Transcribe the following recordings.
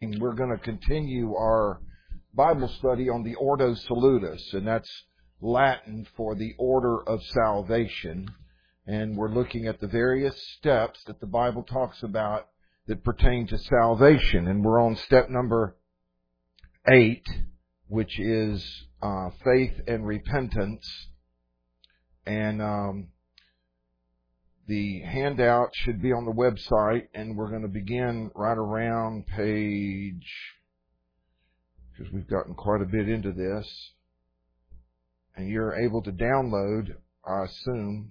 We're going to continue our Bible study on the Ordo Salutis, and that's Latin for the order of salvation. And we're looking at the various steps that the Bible talks about that pertain to salvation. And we're on step number 8, which is faith and repentance. And the handout should be on the website, and we're going to begin right around page, because we've gotten quite a bit into this. And you're able to download, I assume.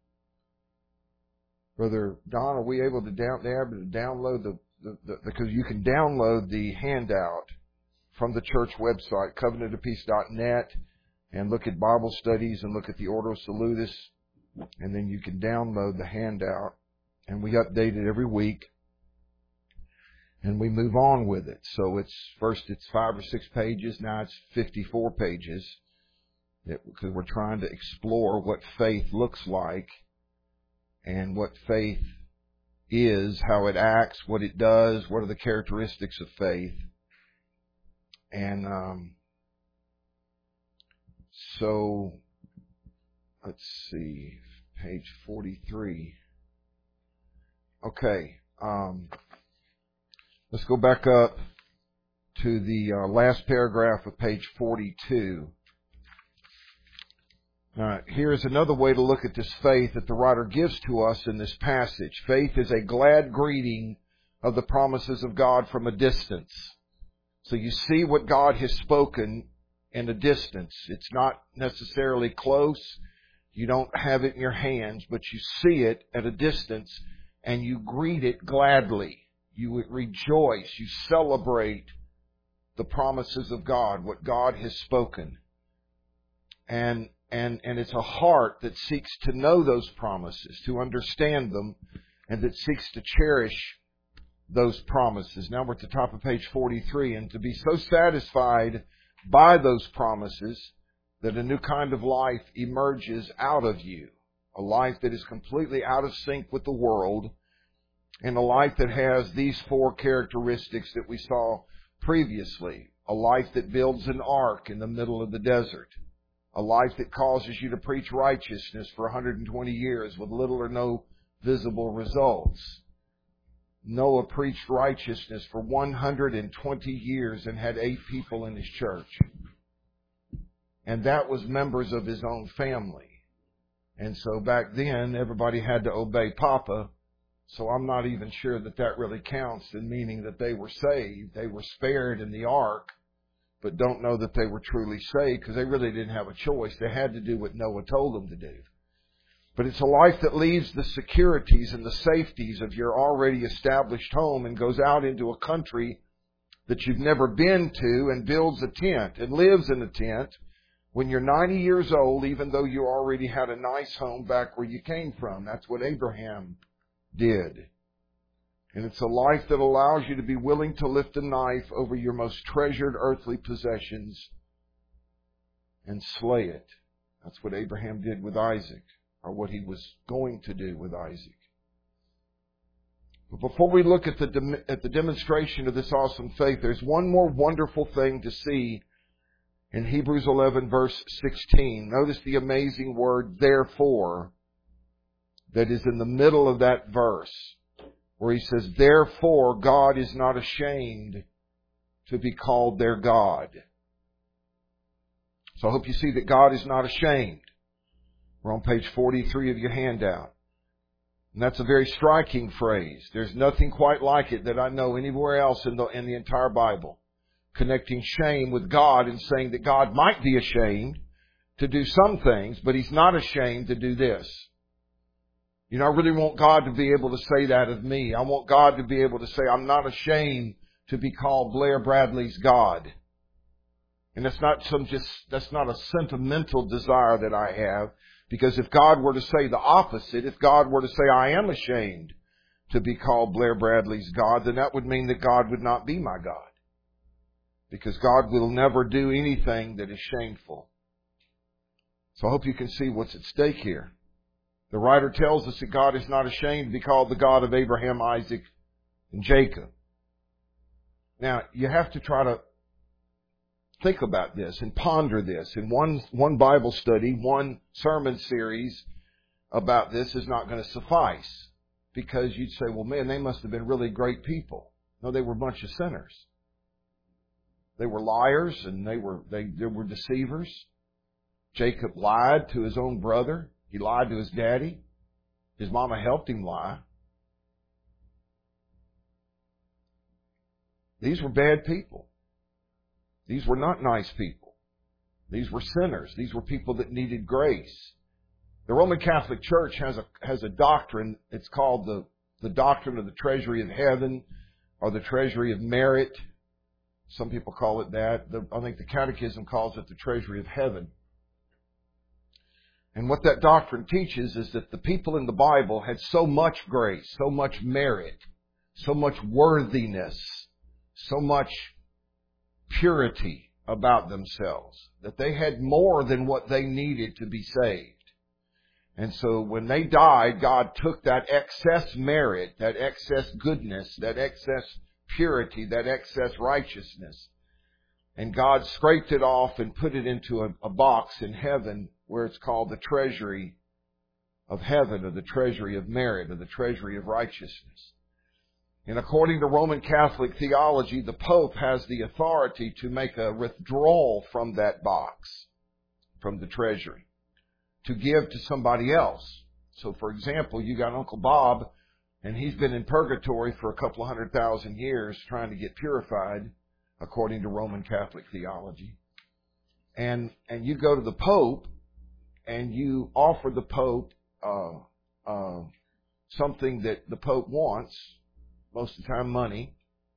Brother Don, are we able to download because you can download the handout from the church website, covenantofpeace.net, and look at Bible studies and look at the Ordo Salutis, and then you can download the handout, and we update it every week, and we move on with it. So it's 5 or 6 pages, now it's 54 pages, because we're trying to explore what faith looks like, and what faith is, how it acts, what it does, what are the characteristics of faith. And so, let's see, page 43. Okay, let's go back up to the last paragraph of page 42. Here's another way to look at this faith that the writer gives to us in this passage. Faith is a glad greeting of the promises of God from a distance. So you see what God has spoken in a distance. It's not necessarily close. You don't have it in your hands, but you see it at a distance and you greet it gladly. You rejoice. You celebrate the promises of God, what God has spoken. And it's a heart that seeks to know those promises, to understand them, and that seeks to cherish those promises. Now we're at the top of page 43, and to be so satisfied by those promises that a new kind of life emerges out of you, a life that is completely out of sync with the world, and a life that has these 4 characteristics that we saw previously. A life that builds an ark in the middle of the desert. A life that causes you to preach righteousness for 120 years with little or no visible results. Noah preached righteousness for 120 years and had 8 people in his church. And that was members of his own family. And so back then, everybody had to obey Papa. So I'm not even sure that really counts in meaning that they were saved. They were spared in the ark, but don't know that they were truly saved because they really didn't have a choice. They had to do what Noah told them to do. But it's a life that leaves the securities and the safeties of your already established home and goes out into a country that you've never been to and builds a tent and lives in a tent when you're 90 years old, even though you already had a nice home back where you came from. That's what Abraham did. And it's a life that allows you to be willing to lift a knife over your most treasured earthly possessions and slay it. That's what Abraham did with Isaac, or what he was going to do with Isaac. But before we look at the demonstration of this awesome faith, there's one more wonderful thing to see in Hebrews 11, verse 16. Notice the amazing word, therefore, that is in the middle of that verse, where he says, therefore God is not ashamed to be called their God. So I hope you see that God is not ashamed. We're on page 43 of your handout. And that's a very striking phrase. There's nothing quite like it that I know anywhere else in the entire Bible. Connecting shame with God and saying that God might be ashamed to do some things, but He's not ashamed to do this. You know, I really want God to be able to say that of me. I want God to be able to say, I'm not ashamed to be called Blair Bradley's God. And that's not a sentimental desire that I have. Because if God were to say the opposite, if God were to say, I am ashamed to be called Blair Bradley's God, then that would mean that God would not be my God. Because God will never do anything that is shameful. So I hope you can see what's at stake here. The writer tells us that God is not ashamed to be called the God of Abraham, Isaac, and Jacob. Now, you have to try to think about this and ponder this. And one Bible study, one sermon series about this is not going to suffice. Because you'd say, well, man, they must have been really great people. No, they were a bunch of sinners. They were liars and they were deceivers. Jacob lied to his own brother. He lied to his daddy. His mama helped him lie. These were bad people. These were not nice people. These were sinners. These were people that needed grace. The Roman Catholic Church has a doctrine. It's called the doctrine of the treasury of heaven or the treasury of merit. Some people call it that. I think the Catechism calls it the treasury of heaven. And what that doctrine teaches is that the people in the Bible had so much grace, so much merit, so much worthiness, so much purity about themselves that they had more than what they needed to be saved. And so when they died, God took that excess merit, that excess goodness, that excess purity, that excess righteousness, and God scraped it off and put it into a box in heaven where it's called the treasury of heaven, or the treasury of merit, or the treasury of righteousness. And according to Roman Catholic theology, the Pope has the authority to make a withdrawal from that box, from the treasury, to give to somebody else. So, for example, you got Uncle Bob, and he's been in purgatory for a couple of 100,000 years trying to get purified, according to Roman Catholic theology. And you go to the Pope, and you offer the Pope something that the Pope wants, most of the time money.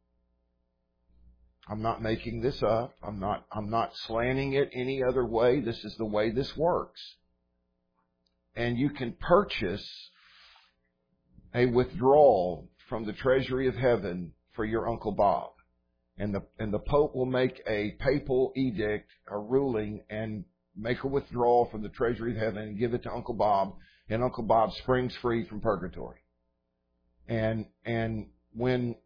I'm not making this up. I'm not slanting it any other way. This is the way this works. And you can purchase a withdrawal from the treasury of heaven for your Uncle Bob. And the Pope will make a papal edict, a ruling, and make a withdrawal from the treasury of heaven and give it to Uncle Bob, and Uncle Bob springs free from purgatory. And when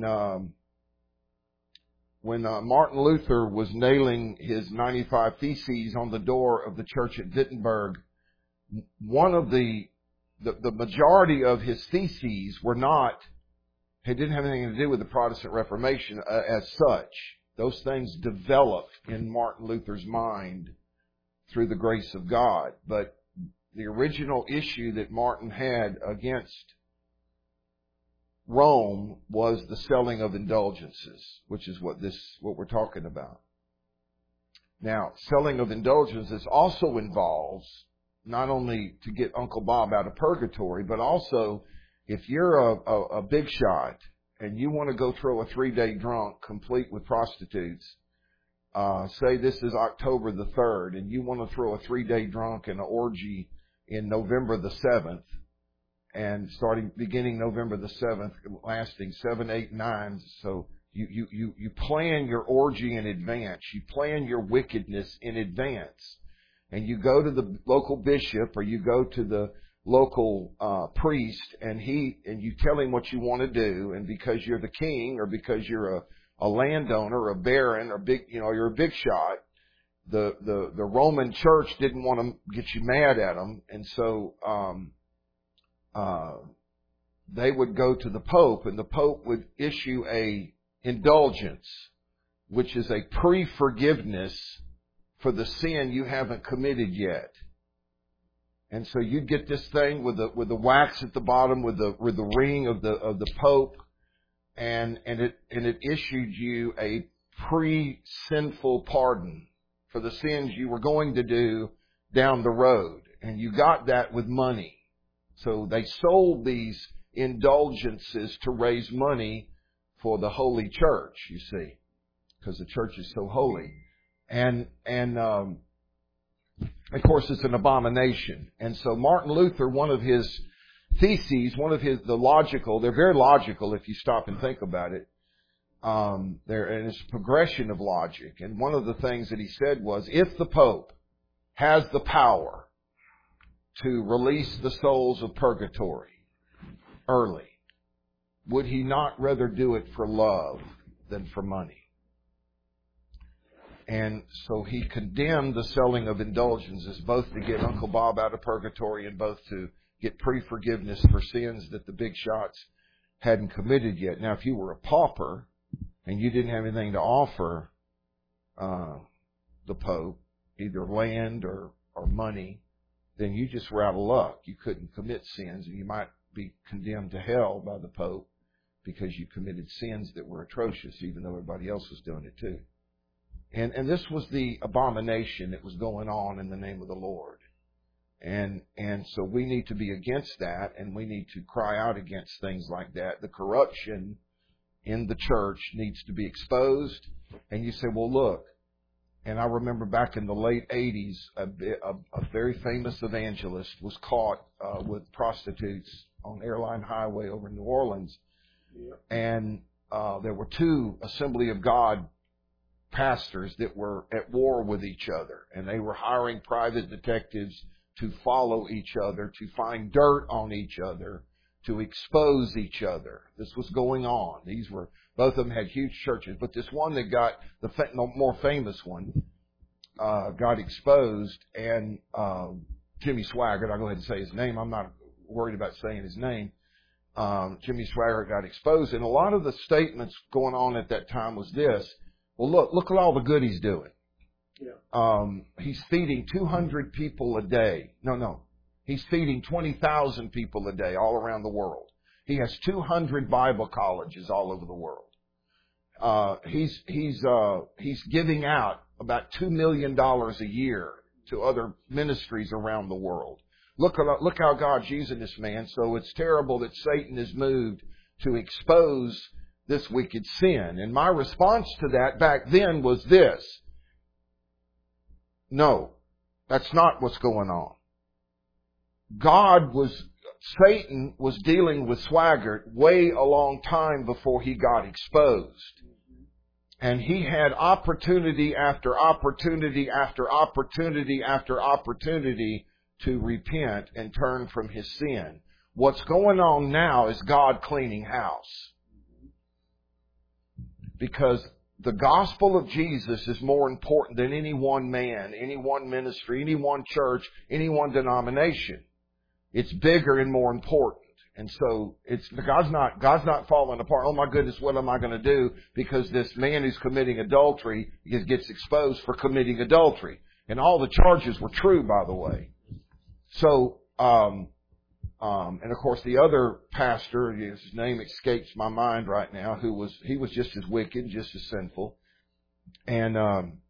Martin Luther was nailing his 95 Theses on the door of the church at Wittenberg, one of the majority of his theses didn't have anything to do with the Protestant Reformation as such. Those things developed in Martin Luther's mind through the grace of God. But the original issue that Martin had against Rome was the selling of indulgences, which is what we're talking about. Now, selling of indulgences also involves not only to get Uncle Bob out of purgatory, but also if you're a big shot and you want to go throw a 3-day drunk complete with prostitutes, say this is October the 3rd, and you want to throw a 3-day drunk and an orgy in November the 7th, and beginning November the 7th, lasting 7, 8, 9. So you plan your orgy in advance. You plan your wickedness in advance. And you go to the local bishop, or you go to the local priest, and you tell him what you want to do. And because you're the king, or because you're a landowner, a baron, or you're a big shot, the Roman Church didn't want to get you mad at them, and so they would go to the Pope, and the Pope would issue a indulgence, which is a pre-forgiveness for the sin you haven't committed yet. And so you'd get this thing with the wax at the bottom, with the ring of the Pope, and it issued you a pre-sinful pardon for the sins you were going to do down the road. And you got that with money. So they sold these indulgences to raise money for the Holy Church, you see, because the church is so holy. And of course, it's an abomination. And so Martin Luther, one of his theses, they're very logical if you stop and think about it. And it's a progression of logic. And one of the things that he said was, if the Pope has the power to release the souls of purgatory early, would he not rather do it for love than for money. And so he condemned the selling of indulgences, both to get Uncle Bob out of purgatory and both to get pre-forgiveness for sins that the big shots hadn't committed yet. Now, if you were a pauper and you didn't have anything to offer the Pope, either land or money, then you just were out of luck. You couldn't commit sins, and you might be condemned to hell by the Pope because you committed sins that were atrocious, even though everybody else was doing it too. And this was the abomination that was going on in the name of the Lord. And so we need to be against that, and we need to cry out against things like that. The corruption in the church needs to be exposed. And you say, well, look, and I remember back in the late 80s, a very famous evangelist was caught with prostitutes on Airline Highway over in New Orleans. And there were two Assembly of God pastors that were at war with each other, and they were hiring private detectives to follow each other, to find dirt on each other, to expose each other. This was going on. Both of them had huge churches, but this one that got the more famous one got exposed, and Jimmy Swaggart, I'll go ahead and say his name. I'm not worried about saying his name. Jimmy Swaggart got exposed, and a lot of the statements going on at that time was this: well, look at all the good he's doing. Yeah. He's feeding 200 people a day. No. He's feeding 20,000 people a day all around the world. He has 200 Bible colleges all over the world. He's giving out about $2 million a year to other ministries around the world. Look how God's using this man. So it's terrible that Satan is moved to expose this wicked sin. And my response to that back then was this: no, that's not what's going on. Satan was dealing with Swaggart way a long time before he got exposed. And he had opportunity after opportunity after opportunity after opportunity to repent and turn from his sin. What's going on now is God cleaning house. Because the gospel of Jesus is more important than any one man, any one ministry, any one church, any one denomination. It's bigger and more important. And so God's not falling apart. Oh my goodness, what am I going to do? Because this man who's committing adultery gets exposed for committing adultery. And all the charges were true, by the way. So, and of course the other pastor, his name escapes my mind right now, he was just as wicked, just as sinful. And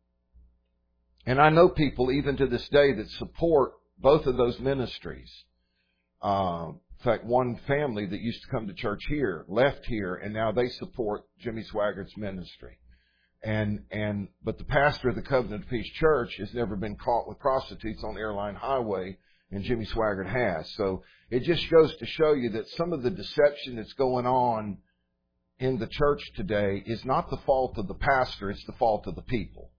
I know people even to this day that support both of those ministries. In fact, one family that used to come to church here left here, and now they support Jimmy Swaggart's ministry. But the pastor of the Covenant of Peace Church has never been caught with prostitutes on Airline Highway, and Jimmy Swaggart has. So it just goes to show you that some of the deception that's going on in the church today is not the fault of the pastor, it's the fault of the people.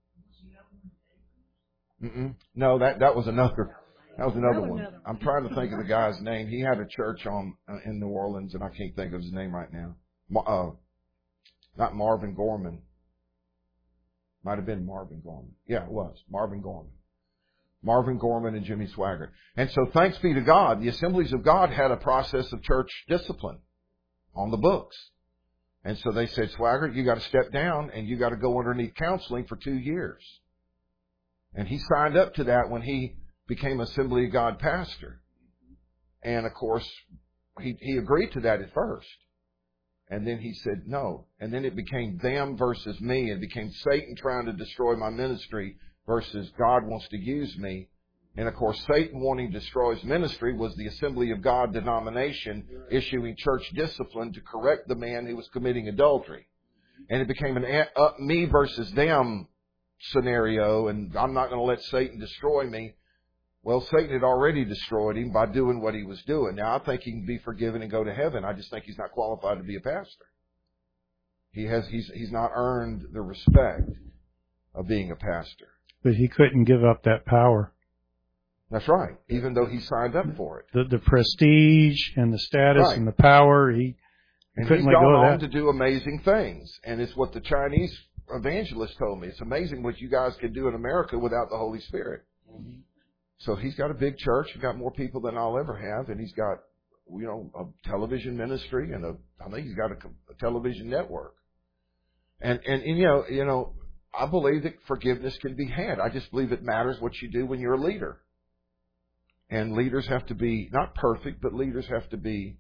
No, that was another. That was another one. I'm trying to think of the guy's name. He had a church in New Orleans, and I can't think of his name right now. Not Marvin Gorman. Might have been Marvin Gorman. Yeah, it was. Marvin Gorman. Marvin Gorman and Jimmy Swaggart. And so thanks be to God, the Assemblies of God had a process of church discipline on the books. And so they said, Swaggart, you got to step down and you got to go underneath counseling for 2 years. And he signed up to that when he became Assembly of God pastor. And of course, he agreed to that at first. And then he said no. And then it became them versus me. It became Satan trying to destroy my ministry versus God wants to use me. And of course, Satan wanting to destroy his ministry was the Assembly of God denomination issuing church discipline to correct the man who was committing adultery. And it became an me versus them scenario, and I'm not going to let Satan destroy me. Well, Satan had already destroyed him by doing what he was doing. Now, I think he can be forgiven and go to heaven. I just think he's not qualified to be a pastor. He's not earned the respect of being a pastor. But he couldn't give up that power. That's right, even though he signed up for it. The prestige and the status and the power, And he's gone on to do amazing things. And it's what the Chinese evangelist told me. It's amazing what you guys can do in America without the Holy Spirit. Mm-hmm. So he's got a big church. He's got more people than I'll ever have. And he's got, a television ministry and I think he's got a television network. And I believe that forgiveness can be had. I just believe it matters what you do when you're a leader. And leaders have to be, not perfect, but leaders have to be,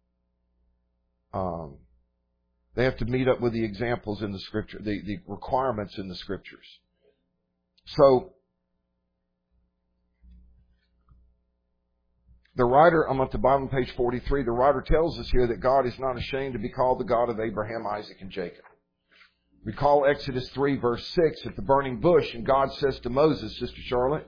they have to meet up with the examples in the Scripture, the requirements in the Scriptures. So, the writer, I'm at the bottom of page 43, the writer tells us here that God is not ashamed to be called the God of Abraham, Isaac, and Jacob. Recall Exodus 3, verse 6, at the burning bush, and God says to Moses, Sister Charlotte,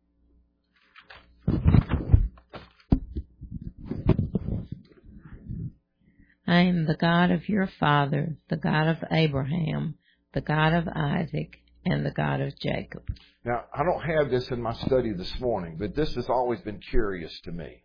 I am the God of your father, the God of Abraham, the God of Isaac, and the God of Jacob. Now, I don't have this in my study this morning, but this has always been curious to me.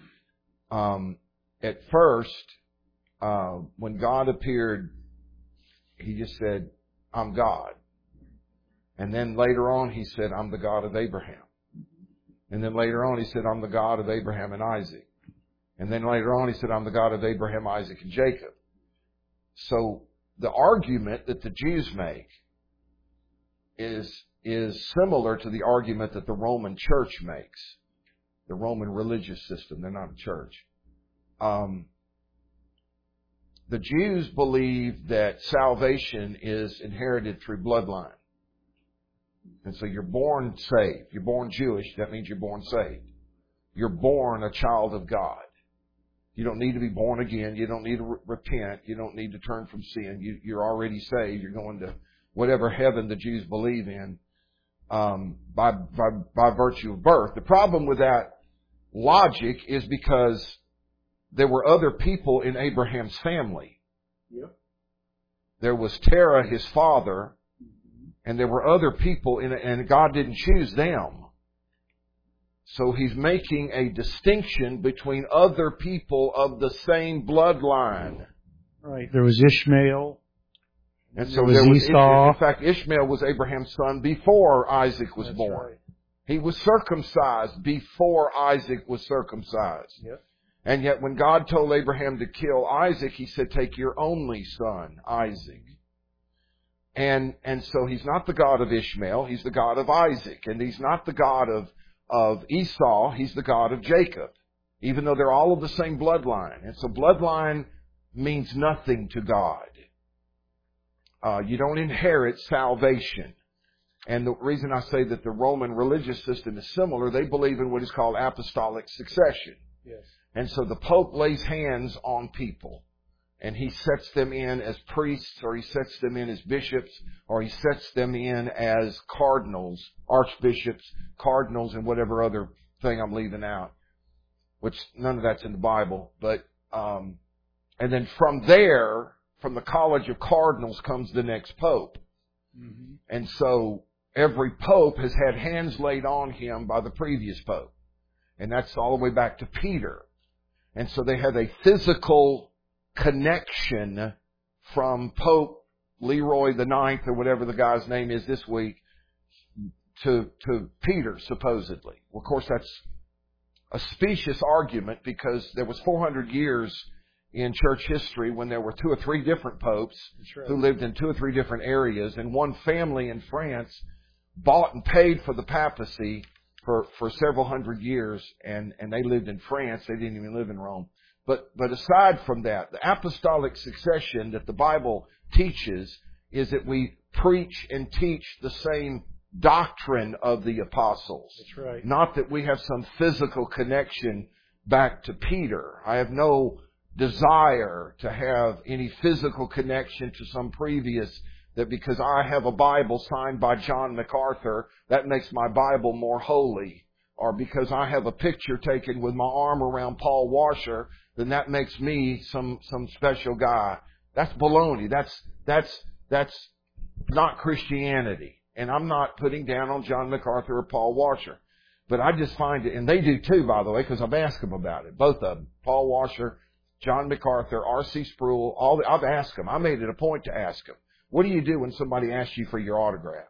At first, when God appeared, He just said, I'm God. And then later on, He said, I'm the God of Abraham. And then later on, He said, I'm the God of Abraham and Isaac. And then later on, He said, I'm the God of Abraham, Isaac, and Jacob. So the argument that the Jews make is similar to the argument that the Roman church makes. The Roman religious system. They're not a church. The Jews believe that salvation is inherited through bloodline. And so you're born saved. You're born Jewish. That means you're born saved. You're born a child of God. You don't need to be born again. You don't need to repent. You don't need to turn from sin. You're already saved. You're going to whatever heaven the Jews believe in by virtue of birth. The problem with that logic is because there were other people in Abraham's family. Yep. There was Terah, his father, and there were other people and God didn't choose them. So He's making a distinction between other people of the same bloodline. Right. There was Ishmael. And so there was Esau. In fact, Ishmael was Abraham's son before Isaac was born. Right. He was circumcised before Isaac was circumcised. Yep. And yet when God told Abraham to kill Isaac, He said, take your only son, Isaac. And so He's not the God of Ishmael, He's the God of Isaac. And He's not the God of Esau, He's the God of Jacob. Even though they're all of the same bloodline. And so bloodline means nothing to God. You don't inherit salvation. And the reason I say that the Roman religious system is similar, they believe in what is called apostolic succession. Yes. And so the Pope lays hands on people. And he sets them in as priests, or he sets them in as bishops, or he sets them in as cardinals, archbishops, cardinals, and whatever other thing I'm leaving out. Which none of that's in the Bible. But and then from there, from the College of Cardinals comes the next Pope. Mm-hmm. And so every Pope has had hands laid on him by the previous Pope. And that's all the way back to Peter. And so they have a physical connection from Pope Leroy the Ninth, or whatever the guy's name is this week, to Peter, supposedly. Well, of course, that's a specious argument because there was 400 years in church history when there were 2 or 3 different popes who lived in 2 or 3 different areas, and one family in France bought and paid for the papacy for several hundred years, and they lived in France. They didn't even live in Rome. But aside from that, the apostolic succession that the Bible teaches is that we preach and teach the same doctrine of the apostles. That's right. Not that we have some physical connection back to Peter. I have no desire to have any physical connection to some previous, that because I have a Bible signed by John MacArthur, that makes my Bible more holy. Or because I have a picture taken with my arm around Paul Washer, then that makes me some special guy. That's baloney. That's not Christianity. And I'm not putting down on John MacArthur or Paul Washer. But I just find it, and they do too, by the way, because I've asked them about it. Both of them, Paul Washer John MacArthur, R.C. Sproul, I've asked them. I made it a point to ask them, what do you do when somebody asks you for your autograph?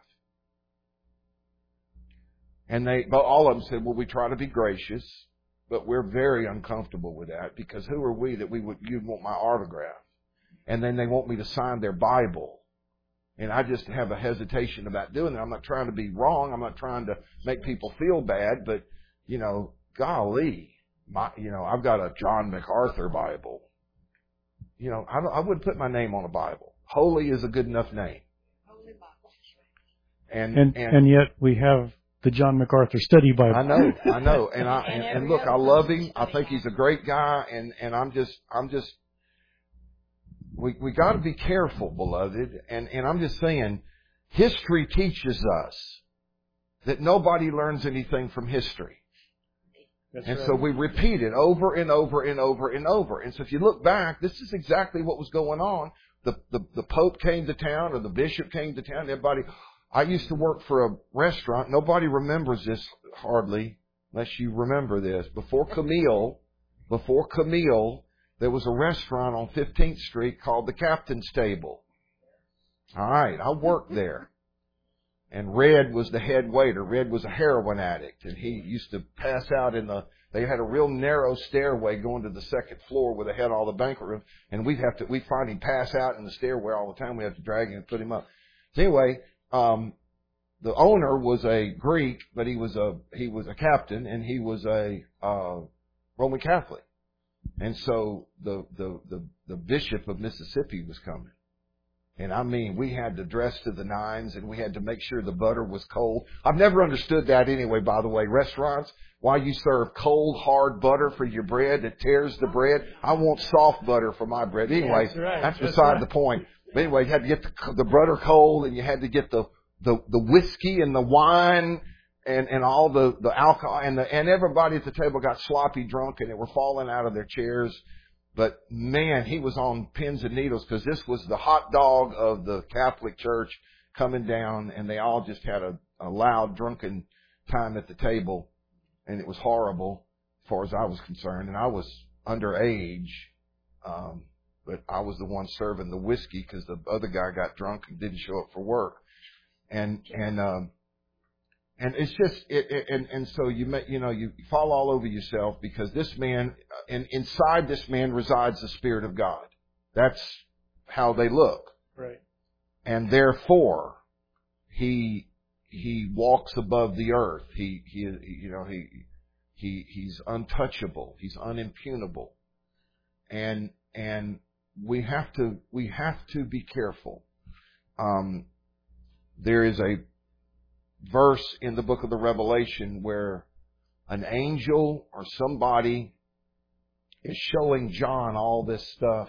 And all of them said, well, we try to be gracious, but we're very uncomfortable with that because who are we that you'd want my autograph? And then they want me to sign their Bible. And I just have a hesitation about doing that. I'm not trying to be wrong. I'm not trying to make people feel bad, but, golly, I've got a John MacArthur Bible. I wouldn't put my name on a Bible. Holy is a good enough name. Holy Bible. And yet we have the John MacArthur Study Bible. I know. And look, I love him. I think he's a great guy. And I'm just, we got to be careful, beloved. And I'm just saying, history teaches us that nobody learns anything from history. That's and right. So we repeat it over and over and over and over. And so if you look back, this is exactly what was going on. The Pope came to town, or the Bishop came to town. Everybody. I used to work for a restaurant. Nobody remembers this hardly, unless you remember this. Before Camille, there was a restaurant on 15th Street called the Captain's Table. All right, I worked there. And Red was the head waiter. Red was a heroin addict, and he used to pass out they had a real narrow stairway going to the second floor where they had all the banquet rooms, and we'd find him pass out in the stairway all the time. We had to drag him and put him up. So anyway, the owner was a Greek, but he was a captain, and he was a Roman Catholic. And so the Bishop of Mississippi was coming. And I mean, we had to dress to the nines, and we had to make sure the butter was cold. I've never understood that anyway, by the way. Restaurants, why you serve cold, hard butter for your bread that tears the bread. I want soft butter for my bread. Anyway, that's beside the point. But anyway, you had to get the butter cold, and you had to get the whiskey and the wine and all the alcohol. And everybody at the table got sloppy drunk, and they were falling out of their chairs. But man, he was on pins and needles because this was the hot dog of the Catholic Church coming down, and they all just had a loud, drunken time at the table, and it was horrible as far as I was concerned. And I was underage, but I was the one serving the whiskey because the other guy got drunk and didn't show up for work. And it's just, and so you fall all over yourself because this man, and inside this man resides the Spirit of God. That's how they look. Right. And therefore, he walks above the earth. He's untouchable. He's unimpugnable. And we have to be careful. There is a verse in the book of the Revelation where an angel or somebody is showing John all this stuff,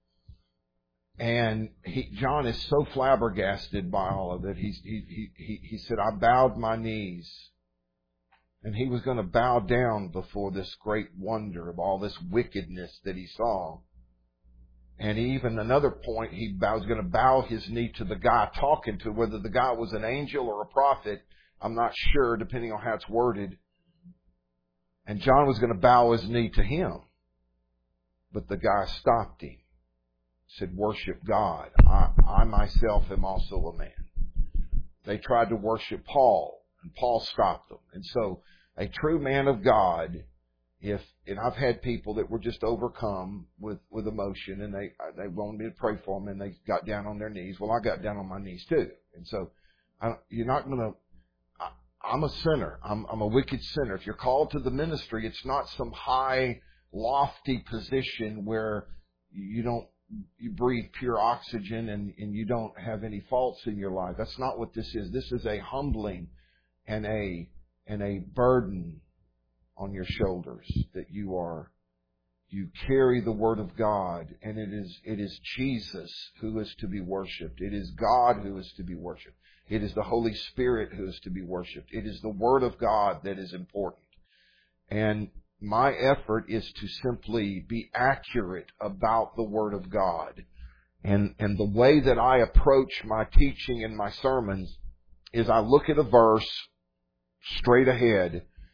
and John is so flabbergasted by all of it. He said, I bowed my knees, and he was going to bow down before this great wonder of all this wickedness that he saw. And even another point, he was going to bow his knee to the guy talking to, whether the guy was an angel or a prophet. I'm not sure, depending on how it's worded. And John was going to bow his knee to him. But the guy stopped him. Said, worship God. I myself am also a man. They tried to worship Paul, and Paul stopped them. And so a true man of God, and I've had people that were just overcome with emotion, and they wanted me to pray for them, and they got down on their knees. Well, I got down on my knees too. And so you're not going to, I'm a sinner. I'm a wicked sinner. If you're called to the ministry, it's not some high, lofty position where you breathe pure oxygen and you don't have any faults in your life. That's not what this is. This is a humbling and a burden on your shoulders that you carry the Word of God, and it is Jesus who is to be worshipped. It is God who is to be worshipped. It is the Holy Spirit who is to be worshipped. It is the Word of God that is important. And my effort is to simply be accurate about the Word of God. And the way that I approach my teaching and my sermons is I look at a verse straight ahead,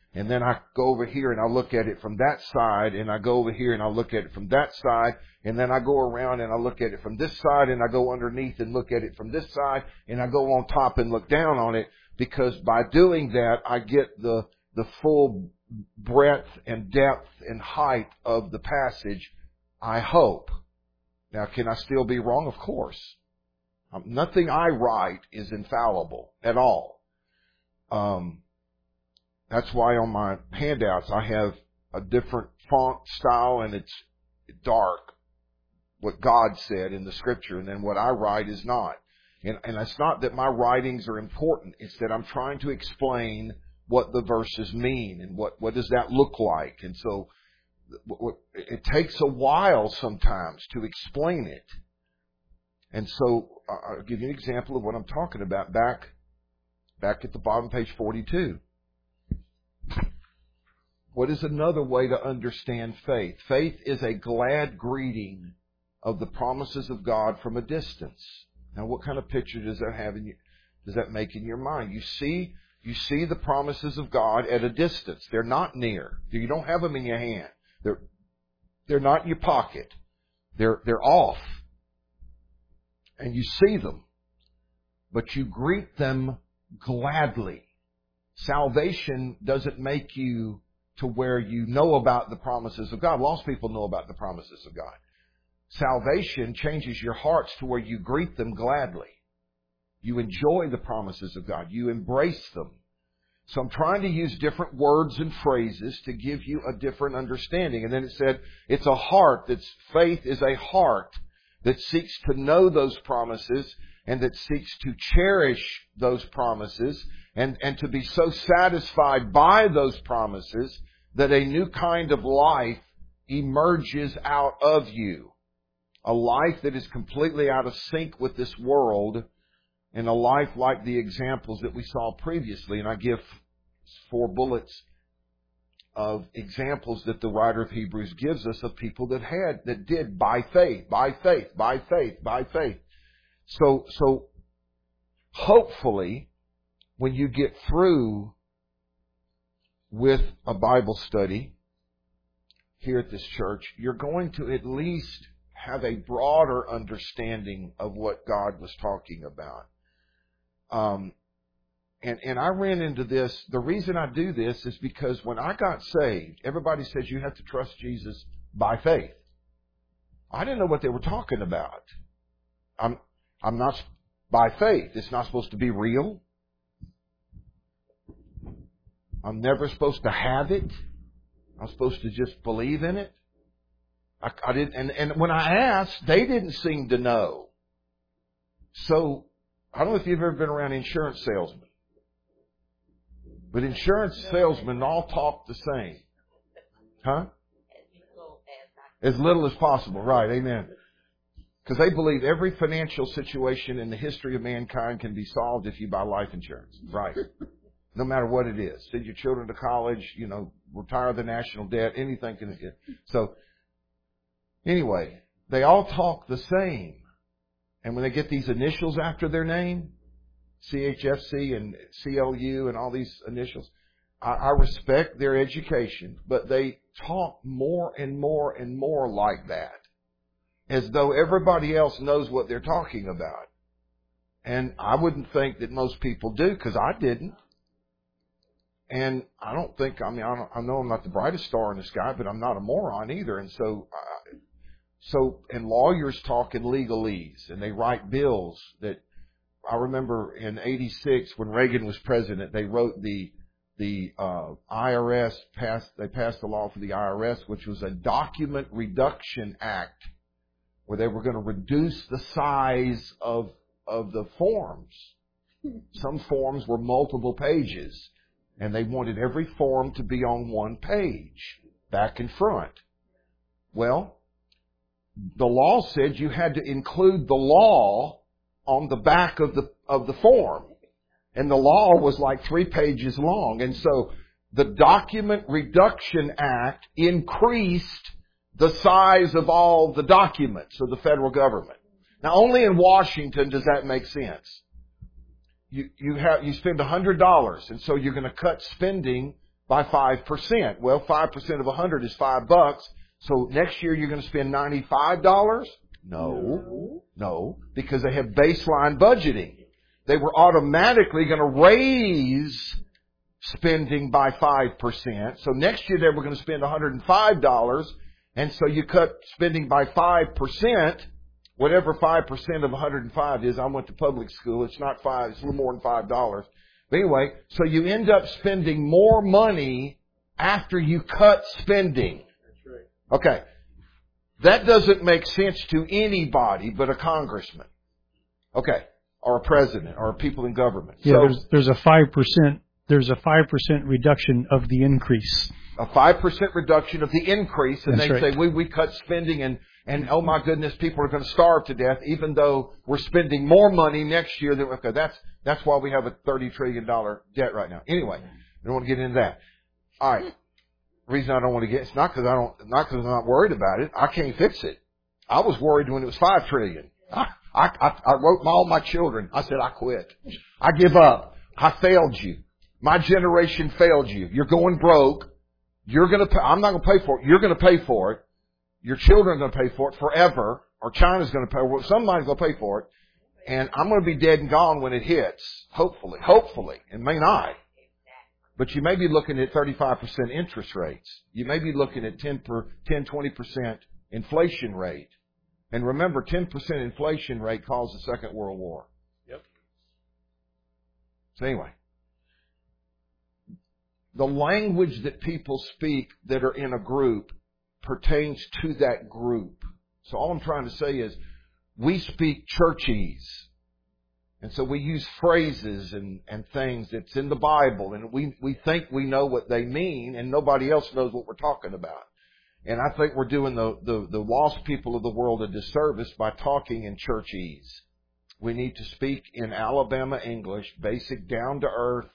And then I go over here and I look at it from that side, and I go over here and I look at it from that side, and then I go around and I look at it from this side, and I go underneath and look at it from this side, and I go on top and look down on it, because by doing that, I get the full breadth and depth and height of the passage, I hope. Now, can I still be wrong? Of course. Nothing I write is infallible at all. That's why on my handouts I have a different font style, and it's dark, what God said in the Scripture, and then what I write is not. And it's not that my writings are important. It's that I'm trying to explain what the verses mean and what does that look like. And so it takes a while sometimes to explain it. And so I'll give you an example of what I'm talking about back at the bottom, page 42. What is another way to understand faith? Faith is a glad greeting of the promises of God from a distance. Now, what kind of picture does that have does that make in your mind? You see the promises of God at a distance. They're not near. You don't have them in your hand. They're not in your pocket. They're off. And you see them, but you greet them gladly. Salvation doesn't make you to where you know about the promises of God. Lost people know about the promises of God. Salvation changes your hearts to where you greet them gladly. You enjoy the promises of God. You embrace them. So I'm trying to use different words and phrases to give you a different understanding. And then it said, it's a heart faith is a heart that seeks to know those promises and that seeks to cherish those promises and to be so satisfied by those promises that a new kind of life emerges out of you. A life that is completely out of sync with this world, and a life like the examples that we saw previously. And I give 4 bullets of examples that the writer of Hebrews gives us of people that did by faith. So hopefully, when you get through with a Bible study here at this church, you're going to at least have a broader understanding of what God was talking about. And I ran into this. The reason I do this is because when I got saved, everybody says you have to trust Jesus by faith. I didn't know what they were talking about. I'm not by faith. It's not supposed to be real. I'm never supposed to have it. I'm supposed to just believe in it. I didn't, and when I asked, they didn't seem to know. So I don't know if you've ever been around insurance salesmen, but insurance salesmen all talk the same. Huh? As little as possible. Right. Amen. Because they believe every financial situation in the history of mankind can be solved if you buy life insurance. Right. No matter what it is. Send your children to college, retire the national debt, anything can get. So, anyway, they all talk the same. And when they get these initials after their name, CHFC and CLU and all these initials, I respect their education, but they talk more and more and more like that, as though everybody else knows what they're talking about. And I wouldn't think that most people do, because I didn't. And I don't think, I know I'm not the brightest star in the sky, but I'm not a moron either. And and lawyers talk in legalese, and they write bills that, I remember in '86 when Reagan was president, they wrote the IRS they passed a law for the IRS, which was a document reduction act, where they were going to reduce the size of the forms. Some forms were multiple pages, and they wanted every form to be on one page, back and front. Well, the law said you had to include the law on the back of the form. And the law was like 3 pages long. And so the Document Reduction Act increased the size of all the documents of the federal government. Now, only in Washington does that make sense. You spend $100, and so you're going to cut spending by 5%. Well, 5% of 100 is $5. So next year you're going to spend $95? No, because they have baseline budgeting. They were automatically going to raise spending by 5%. So next year they were going to spend $105. And so you cut spending by 5%, whatever 5% of 105 is. I went to public school. It's not 5, it's a little more than $5. But anyway, so you end up spending more money after you cut spending. That's right. Okay. That doesn't make sense to anybody but a congressman. Okay. Or a president or people in government. Yeah, so, there's a 5% reduction of the increase. A 5% reduction of the increase, and That's they right. say we cut spending and oh my goodness, people are going to starve to death, even though we're spending more money next year than okay, that's why we have a $30 trillion debt right now. Anyway, I don't want to get into that. All right. The reason I don't want to it's not because I'm not worried about it. I can't fix it. I was worried when it was $5 trillion. I wrote all my children. I said, I quit. I give up. I failed you. My generation failed you. You're going broke. You're going to pay. I'm not going to pay for it. You're going to pay for it. Your children are going to pay for it forever. Or China's going to pay for it. Somebody's going to pay for it. And I'm going to be dead and gone when it hits. Hopefully. It may not. But you may be looking at 35% interest rates. You may be looking at 20% inflation rate. And remember, 10% inflation rate caused the Second World War. Yep. So anyway, the language that people speak that are in a group pertains to that group. So all I'm trying to say is we speak churchese. And so we use phrases and things that's in the Bible, and we think we know what they mean, and nobody else knows what we're talking about. And I think we're doing the lost people of the world a disservice by talking in churchese. We need to speak in Alabama English, basic, down to earth,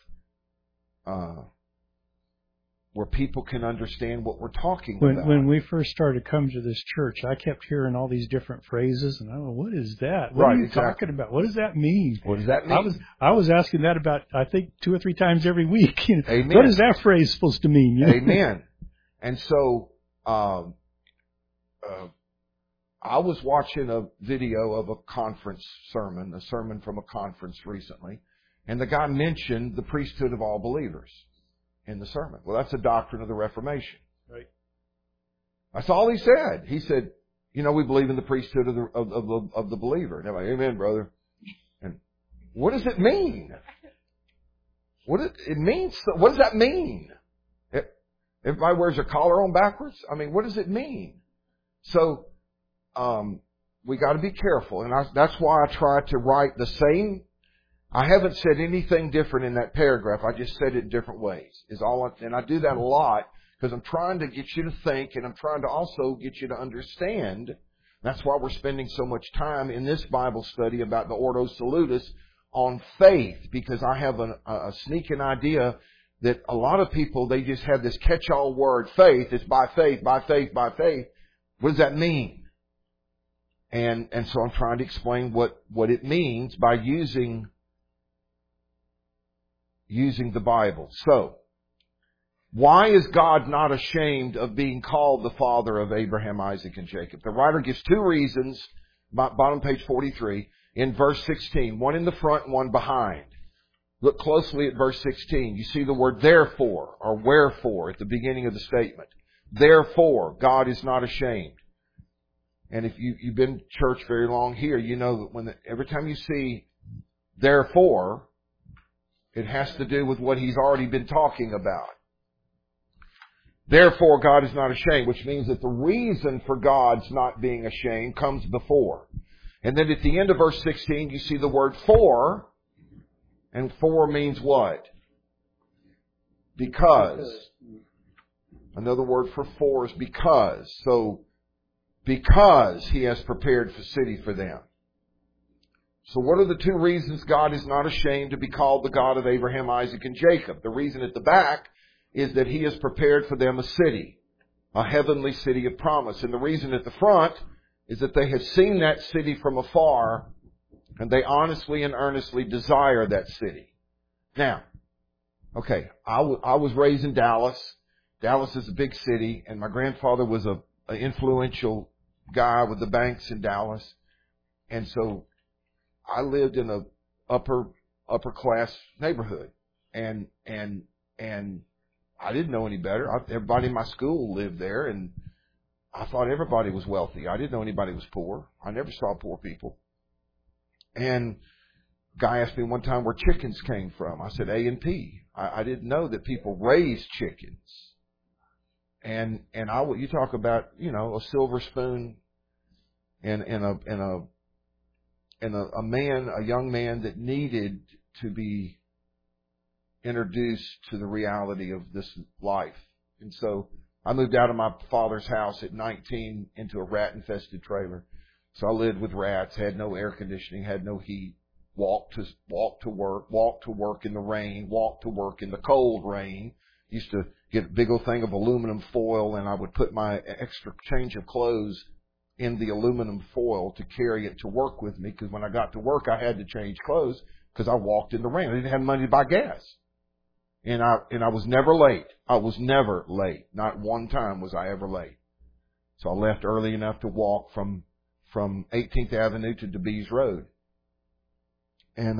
where people can understand what we're talking about. When we first started coming to this church, I kept hearing all these different phrases, and I don't know, what is that? What are you talking about? What does that mean? What does that mean? I was asking that about, I think, 2 or 3 times every week. Amen. What is that phrase supposed to mean? You know? Amen. And so, I was watching a video of a conference sermon, a sermon from a conference recently, and the guy mentioned the priesthood of all believers in the sermon. Well, that's a doctrine of the Reformation. Right. That's all he said. He said, we believe in the priesthood of the believer. And everybody, amen, brother. And what does it mean? What does that mean? Everybody wears a collar on backwards? I mean, what does it mean? So, we got to be careful. And that's why I try to write the same. I haven't said anything different in that paragraph. I just said it in different ways. And I do that a lot because I'm trying to get you to think, and I'm trying to also get you to understand. That's why we're spending so much time in this Bible study about the Ordo Salutis on faith, because I have a sneaking idea that a lot of people, they just have this catch-all word, faith. It's by faith, by faith, by faith. What does that mean? And so I'm trying to explain what it means by using the Bible. So, why is God not ashamed of being called the father of Abraham, Isaac, and Jacob? The writer gives 2 reasons, bottom page 43, in verse 16. One in the front and one behind. Look closely at verse 16. You see the word therefore or wherefore at the beginning of the statement. Therefore, God is not ashamed. And if you've been to church very long here, you know that every time you see therefore, it has to do with what he's already been talking about. Therefore, God is not ashamed, which means that the reason for God's not being ashamed comes before. And then at the end of verse 16, you see the word for. And for means what? Because. Another word for is because. So, because he has prepared a city for them. So what are the 2 reasons God is not ashamed to be called the God of Abraham, Isaac, and Jacob? The reason at the back is that he has prepared for them a city, a heavenly city of promise. And the reason at the front is that they have seen that city from afar, and they honestly and earnestly desire that city. Now, Okay, I was raised in Dallas. Dallas is a big city, and my grandfather was an influential guy with the banks in Dallas. And so I lived in a upper class neighborhood, and I didn't know any better. Everybody in my school lived there, and I thought everybody was wealthy. I didn't know anybody was poor. I never saw poor people. And a guy asked me one time where chickens came from. I said A&P. I didn't know that people raised chickens. And you talk about, a silver spoon and a young man that needed to be introduced to the reality of this life. And so I moved out of my father's house at 19 into a rat-infested trailer. So I lived with rats, had no air conditioning, had no heat, walked to work in the rain, walked to work in the cold rain. Used to get a big old thing of aluminum foil, and I would put my extra change of clothes in the aluminum foil to carry it to work with me, because when I got to work, I had to change clothes because I walked in the rain. I didn't have money to buy gas. And I was never late. I was never late. Not one time was I ever late. So I left early enough to walk from 18th Avenue to DeBees Road. And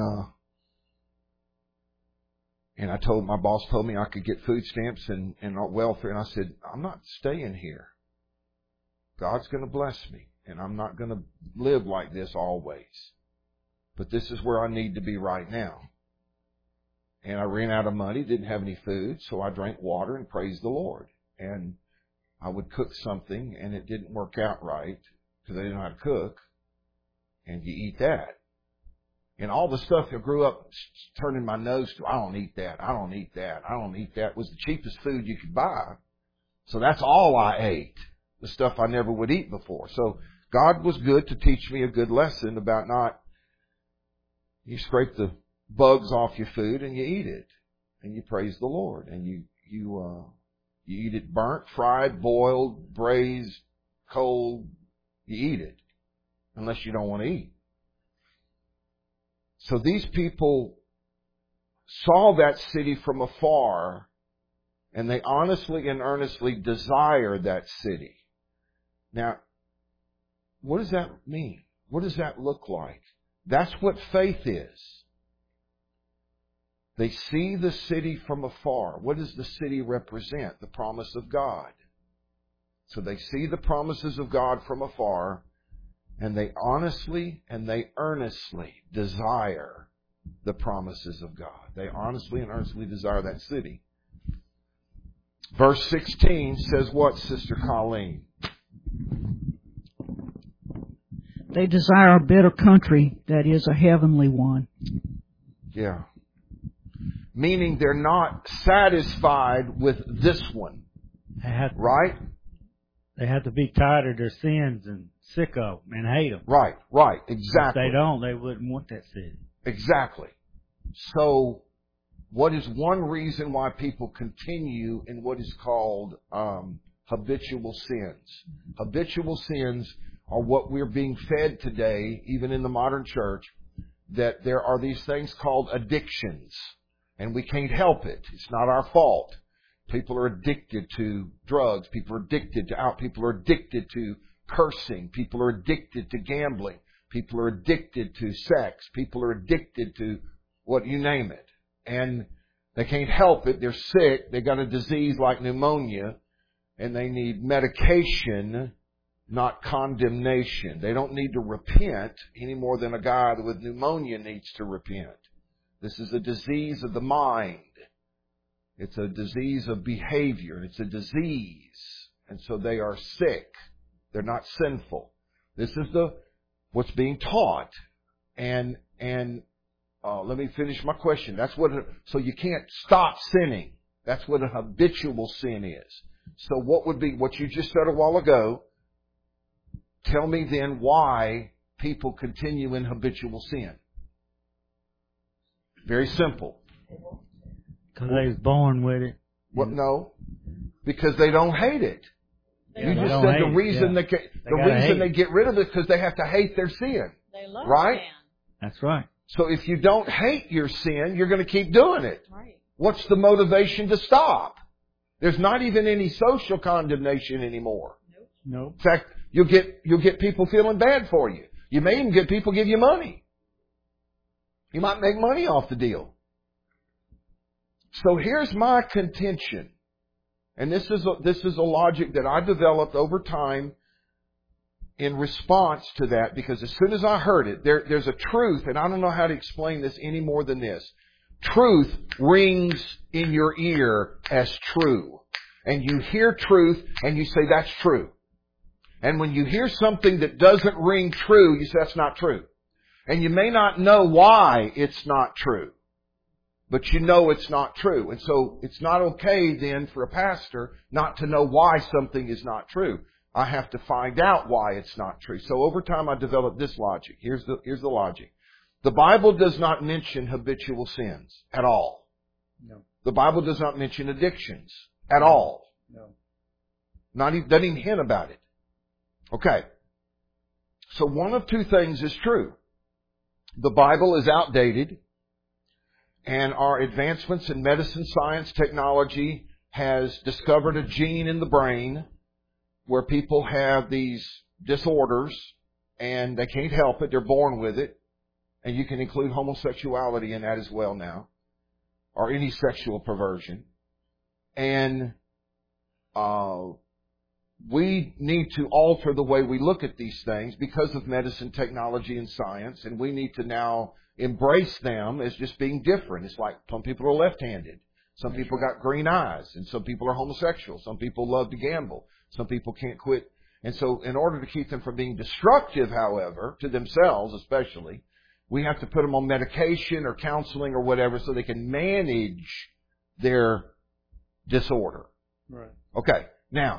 my boss told me I could get food stamps and welfare. And I said, I'm not staying here. God's going to bless me, and I'm not going to live like this always. But this is where I need to be right now. And I ran out of money, didn't have any food, so I drank water and praised the Lord. And I would cook something, and it didn't work out right because I didn't know how to cook. And you eat that. And all the stuff I grew up turning my nose to, I don't eat that, I don't eat that, I don't eat that, was the cheapest food you could buy. So that's all I ate, the stuff I never would eat before. So God was good to teach me a good lesson about you scrape the bugs off your food and you eat it. And you praise the Lord. And you eat it burnt, fried, boiled, braised, cold. You eat it. Unless you don't want to eat. So these people saw that city from afar, and they honestly and earnestly desire that city. Now, what does that mean? What does that look like? That's what faith is. They see the city from afar. What does the city represent? The promise of God. So they see the promises of God from afar, and they honestly and they earnestly desire the promises of God. They honestly and earnestly desire that city. Verse 16 says what, Sister Colleen? They desire a better country, that is, a heavenly one. Yeah. Meaning they're not satisfied with this one. Right? They have to be tired of their sins and sick of them and hate them. Right, exactly. If they don't, they wouldn't want that city. Exactly. So, what is one reason why people continue in what is called habitual sins? Habitual sins are what we're being fed today, even in the modern church, that there are these things called addictions. And we can't help it. It's not our fault. People are addicted to drugs. People are addicted to people are addicted to cursing. People are addicted to gambling. People are addicted to sex. People are addicted to what you name it. And they can't help it. They're sick. They got a disease like pneumonia, and they need medication, not condemnation. They don't need to repent any more than a guy with pneumonia needs to repent. This is a disease of the mind. It's a disease of behavior. It's a disease. And so they are sick. They're not sinful. This is what's being taught. And let me finish my question. So you can't stop sinning. That's what a habitual sin is. So what would be what you just said a while ago? Tell me then why people continue in habitual sin. Very simple. Because they was born with it. What? No, because they don't hate it. You just said the reason they get rid of it because they have to hate their sin. They love right? sin. That's right. So if you don't hate your sin, you're going to keep doing it. Right. What's the motivation to stop? There's not even any social condemnation anymore. Nope. In fact, you'll get people feeling bad for you. You may even get people give you money. You might make money off the deal. So here's my contention. And this is a logic that I developed over time in response to that, because as soon as I heard it, there's a truth, and I don't know how to explain this any more than this. Truth rings in your ear as true. And you hear truth and you say, that's true. And when you hear something that doesn't ring true, you say, that's not true. And you may not know why it's not true, but you know it's not true. And so it's not okay then for a pastor not to know why something is not true. I have to find out why it's not true. So over time I developed this logic. Here's the logic. The Bible does not mention habitual sins at all. No. The Bible does not mention addictions at all. No. Doesn't even hint about it. Okay. So one of two things is true. The Bible is outdated, and our advancements in medicine, science, technology has discovered a gene in the brain where people have these disorders and they can't help it. They're born with it. And you can include homosexuality in that as well now, or any sexual perversion. And we need to alter the way we look at these things because of medicine, technology, and science. And we need to now embrace them as just being different. It's like some people are left-handed. Some people got green eyes. And some people are homosexual. Some people love to gamble. Some people can't quit. And so in order to keep them from being destructive, however, to themselves especially, we have to put them on medication or counseling or whatever so they can manage their disorder. Right. Okay. Now,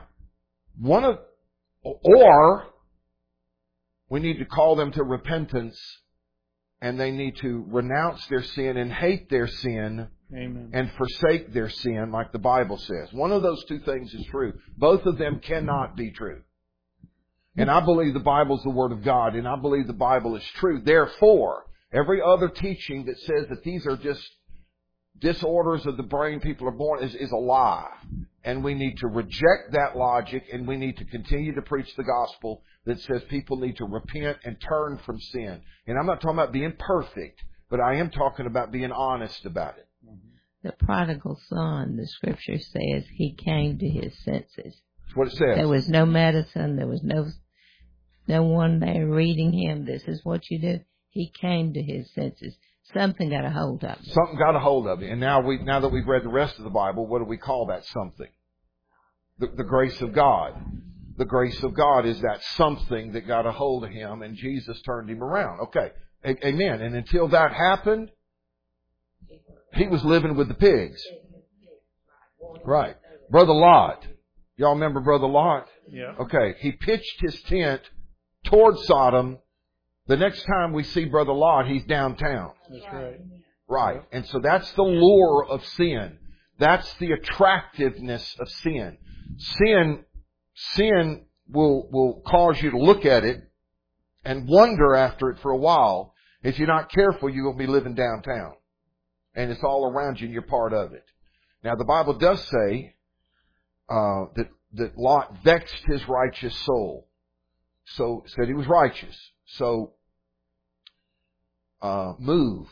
or we need to call them to repentance, and they need to renounce their sin and hate their sin. Amen. And forsake their sin, like the Bible says. One of those two things is true. Both of them cannot be true. And I believe the Bible is the Word of God, and I believe the Bible is true. Therefore, every other teaching that says that these are just disorders of the brain people are born is a lie. And we need to reject that logic, and we need to continue to preach the gospel that says people need to repent and turn from sin. And I'm not talking about being perfect, but I am talking about being honest about it. The prodigal son, the scripture says, he came to his senses. That's what it says. There was no medicine. There was no one there reading him. This is what you do. He came to his senses. Something got a hold of him. Something got a hold of him. And now that we've read the rest of the Bible, what do we call that something? The grace of God. The grace of God is that something that got a hold of him, and Jesus turned him around. Okay. Amen. And until that happened, he was living with the pigs. Right. Brother Lot. Y'all remember Brother Lot? Yeah. Okay. He pitched his tent towards Sodom. The next time we see Brother Lot, he's downtown. That's right. Right. And so that's the lure of sin. That's the attractiveness of sin. Sin will cause you to look at it and wonder after it for a while. If you're not careful, you're going to be living downtown. And it's all around you and you're part of it. Now the Bible does say that Lot vexed his righteous soul. So said he was righteous. So move.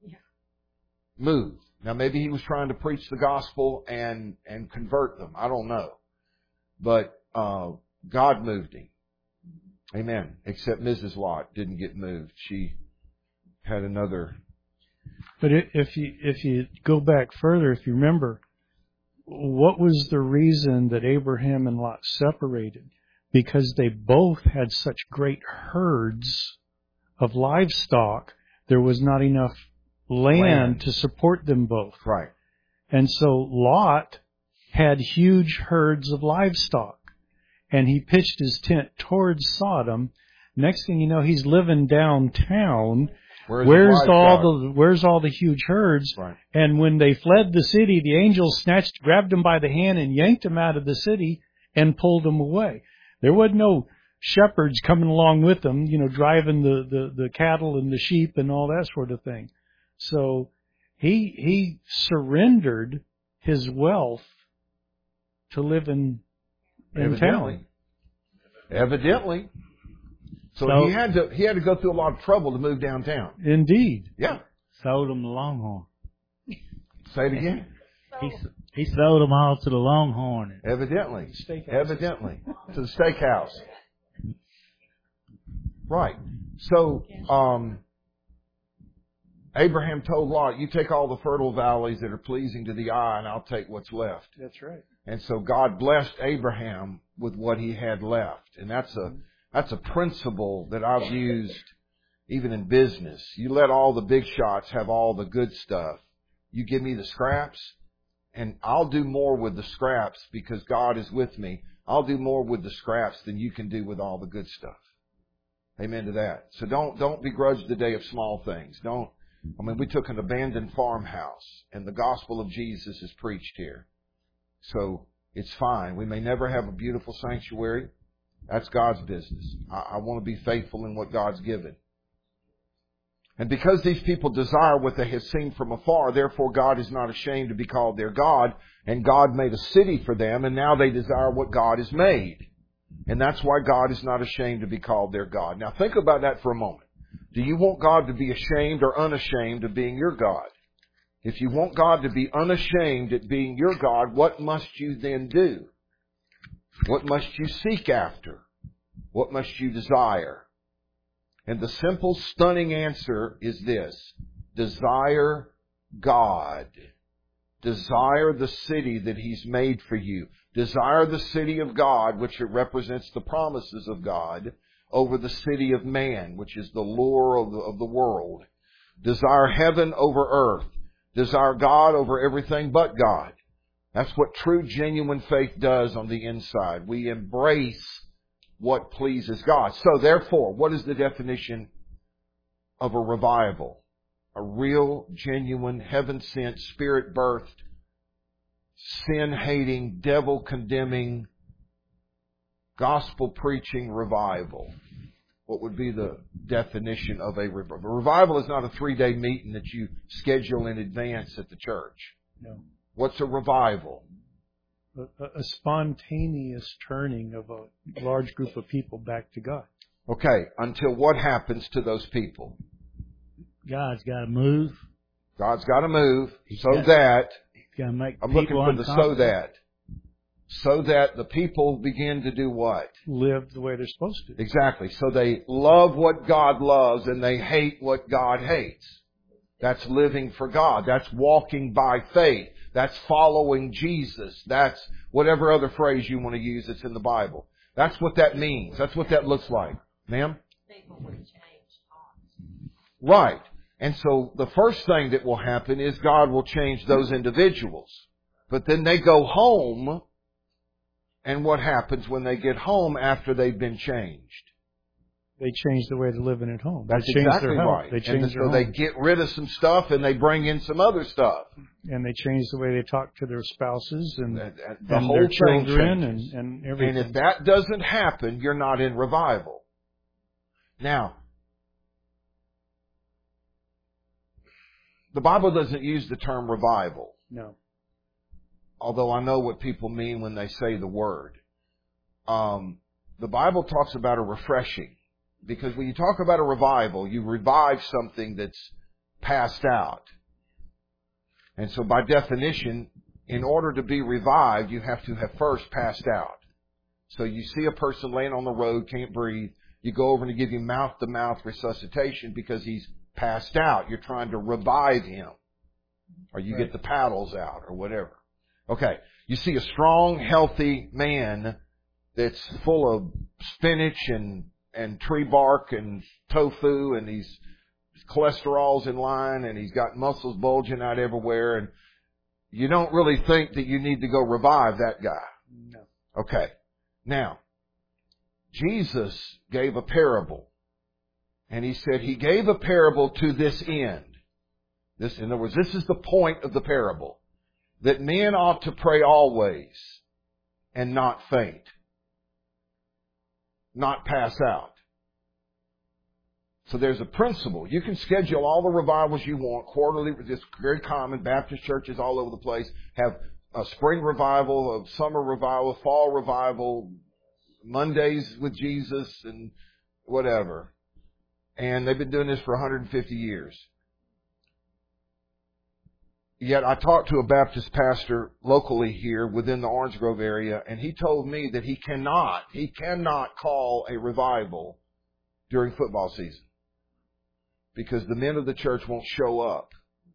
Now maybe he was trying to preach the gospel and convert them. I don't know. But God moved him. Amen. Except Mrs. Lot didn't get moved. She had another. But if you go back further, if you remember, what was the reason that Abraham and Lot separated? Because they both had such great herds of livestock, there was not enough land to support them both. Right. And so Lot had huge herds of livestock, and he pitched his tent towards Sodom. Next thing you know, he's living downtown. Where's all the huge herds? Right. And when they fled the city, the angels grabbed him by the hand and yanked him out of the city and pulled him away. There wasn't no shepherds coming along with them, driving the cattle and the sheep and all that sort of thing. So He surrendered his wealth to live in town. Evidently. So he had to go through a lot of trouble to move downtown. Indeed. Yeah. Sold them the Longhorn. Say it again. He sold them all to the Longhorn. Evidently. Steakhouse. Evidently. To the steakhouse. Right. So, Abraham told Lot, you take all the fertile valleys that are pleasing to the eye and I'll take what's left. That's right. And so God blessed Abraham with what he had left. And that's a principle that I've used even in business. You let all the big shots have all the good stuff. You give me the scraps, and I'll do more with the scraps because God is with me. I'll do more with the scraps than you can do with all the good stuff. Amen to that. So don't begrudge the day of small things. We took an abandoned farmhouse, and the gospel of Jesus is preached here. So it's fine. We may never have a beautiful sanctuary. That's God's business. I want to be faithful in what God's given. And because these people desire what they have seen from afar, therefore God is not ashamed to be called their God. And God made a city for them, and now they desire what God has made. And that's why God is not ashamed to be called their God. Now think about that for a moment. Do you want God to be ashamed or unashamed of being your God? If you want God to be unashamed at being your God, what must you then do? What must you seek after? What must you desire? And the simple, stunning answer is this. Desire God. Desire the city that He's made for you. Desire the city of God, which it represents the promises of God, over the city of man, which is the lure of the world. Desire heaven over earth. Desire God over everything but God. That's what true, genuine faith does on the inside. We embrace what pleases God. So therefore, what is the definition of a revival? A real, genuine, heaven-sent, spirit-birthed, sin-hating, devil-condemning, gospel-preaching revival. What would be the definition of a revival? A revival is not a 3-day meeting that you schedule in advance at the church. No. What's a revival? A spontaneous turning of a large group of people back to God. Okay, until what happens to those people? God's got to move. God's got to move He's so got to make I'm people looking for the uncomfortable. so that the people begin to do what? Live the way they're supposed to. Exactly. So they love what God loves and they hate what God hates. That's living for God. That's walking by faith. That's following Jesus. That's whatever other phrase you want to use that's in the Bible. That's what that means. That's what that looks like. Ma'am? People would change hearts. Right. And so the first thing that will happen is God will change those individuals. But then they go home, and what happens when they get home after they've been changed? They change the way they're living at home. That's they change exactly their health. right. They change and their so home. they get rid of some stuff and they bring in some other stuff. And they change the way they talk to their spouses and The whole their thing children changes. and everything. And if that doesn't happen, you're not in revival. Now, the Bible doesn't use the term revival. No. Although I know what people mean when they say the word. The Bible talks about a refreshing. Because when you talk about a revival, you revive something that's passed out. And so by definition, in order to be revived, you have to have first passed out. So you see a person laying on the road, can't breathe. You go over and you give him mouth-to-mouth resuscitation because he's passed out. You're trying to revive him. Or you get the paddles out or whatever. Okay. You see a strong, healthy man that's full of spinach and tree bark and tofu and his cholesterol's in line and he's got muscles bulging out everywhere and you don't really think that you need to go revive that guy. No. Okay. Now, Jesus gave a parable. And he said he gave a parable to this end. In other words, this is the point of the parable. That men ought to pray always and not faint. Not pass out. So there's a principle. You can schedule all the revivals you want, quarterly. It's very common. Baptist churches all over the place have a spring revival, a summer revival, fall revival, Mondays with Jesus, and whatever. And they've been doing this for 150 years. Yet I talked to a Baptist pastor locally here within the Orange Grove area, and he told me that he cannot call a revival during football season because the men of the church won't show up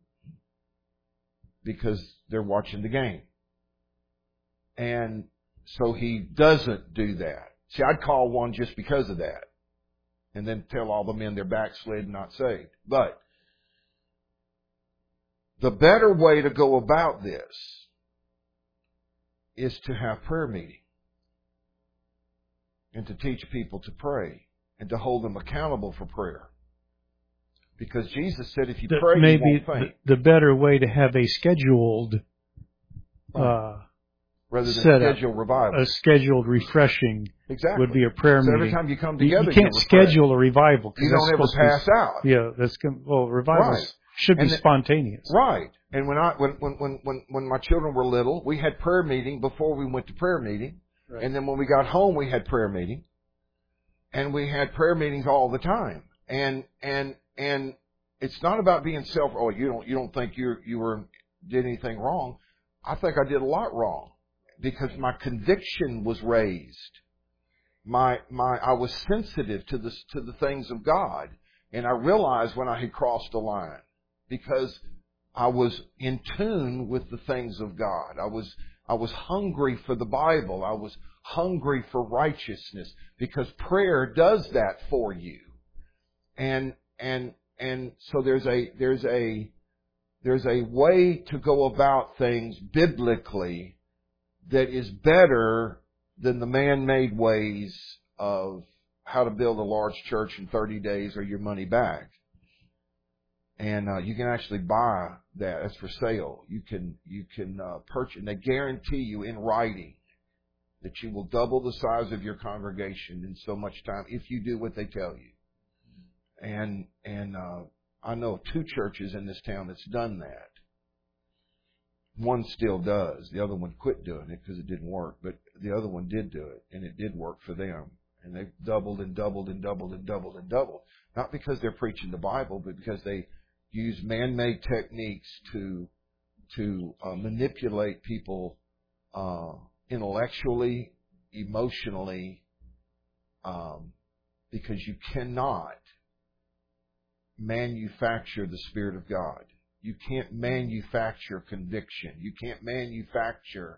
because they're watching the game. And so he doesn't do that. See, I'd call one just because of that and then tell all the men they're backslid and not saved. But the better way to go about this is to have prayer meeting and to teach people to pray and to hold them accountable for prayer. Because Jesus said if you pray, you won't faint. The better way to have a scheduled rather than schedule revival. A scheduled refreshing would be a prayer meeting. Every time you come together, you can't schedule a revival. You don't ever pass out. Yeah, revivals should be spontaneous. Right. And when my children were little, we had prayer meeting before we went to prayer meeting. Right. And then when we got home, we had prayer meeting. And we had prayer meetings all the time. And it's not about being you don't think you did anything wrong. I think I did a lot wrong because my conviction was raised. I was sensitive to the things of God, and I realized when I had crossed a line because I was in tune with the things of God. I was hungry for the Bible. I was hungry for righteousness because prayer does that for you. And so there's a way to go about things biblically that is better than the man-made ways of how to build a large church in 30 days or your money back. And you can actually buy that. That's for sale. You can purchase, and they guarantee you in writing that you will double the size of your congregation in so much time if you do what they tell you. And I know 2 churches in this town that's done that. One still does. The other one quit doing it because it didn't work. But the other one did do it, and it did work for them. And they've doubled and doubled and doubled and doubled and doubled. Not because they're preaching the Bible, but because they use man-made techniques to manipulate people intellectually, emotionally, because you cannot manufacture the Spirit of God. You can't manufacture conviction. You can't manufacture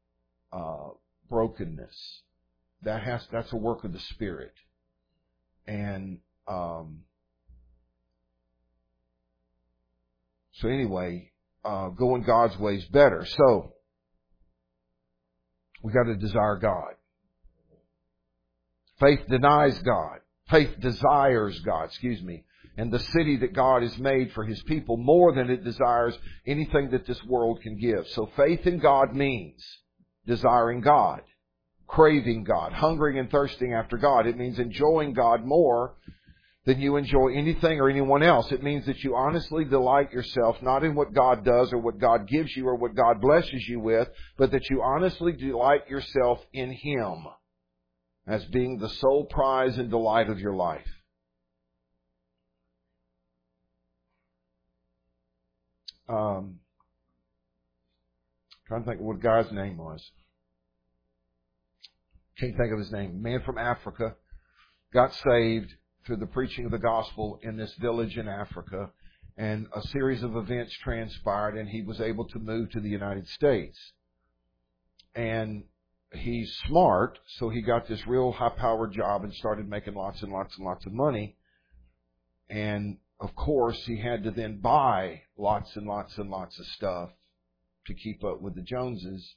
brokenness. That's a work of the Spirit. And so anyway, going God's way is better. So we got to desire God. Faith denies God. Faith desires God, and the city that God has made for His people more than it desires anything that this world can give. So faith in God means desiring God, craving God, hungering and thirsting after God. It means enjoying God more than you enjoy anything or anyone else. It means that you honestly delight yourself not in what God does or what God gives you or what God blesses you with, but that you honestly delight yourself in Him as being the sole prize and delight of your life. Trying to think of what the guy's name was. Can't think of his name. A man from Africa got saved through the preaching of the gospel in this village in Africa, and a series of events transpired, and he was able to move to the United States. And he's smart, so he got this real high-powered job and started making lots and lots and lots of money. And of course, he had to then buy lots and lots and lots of stuff to keep up with the Joneses.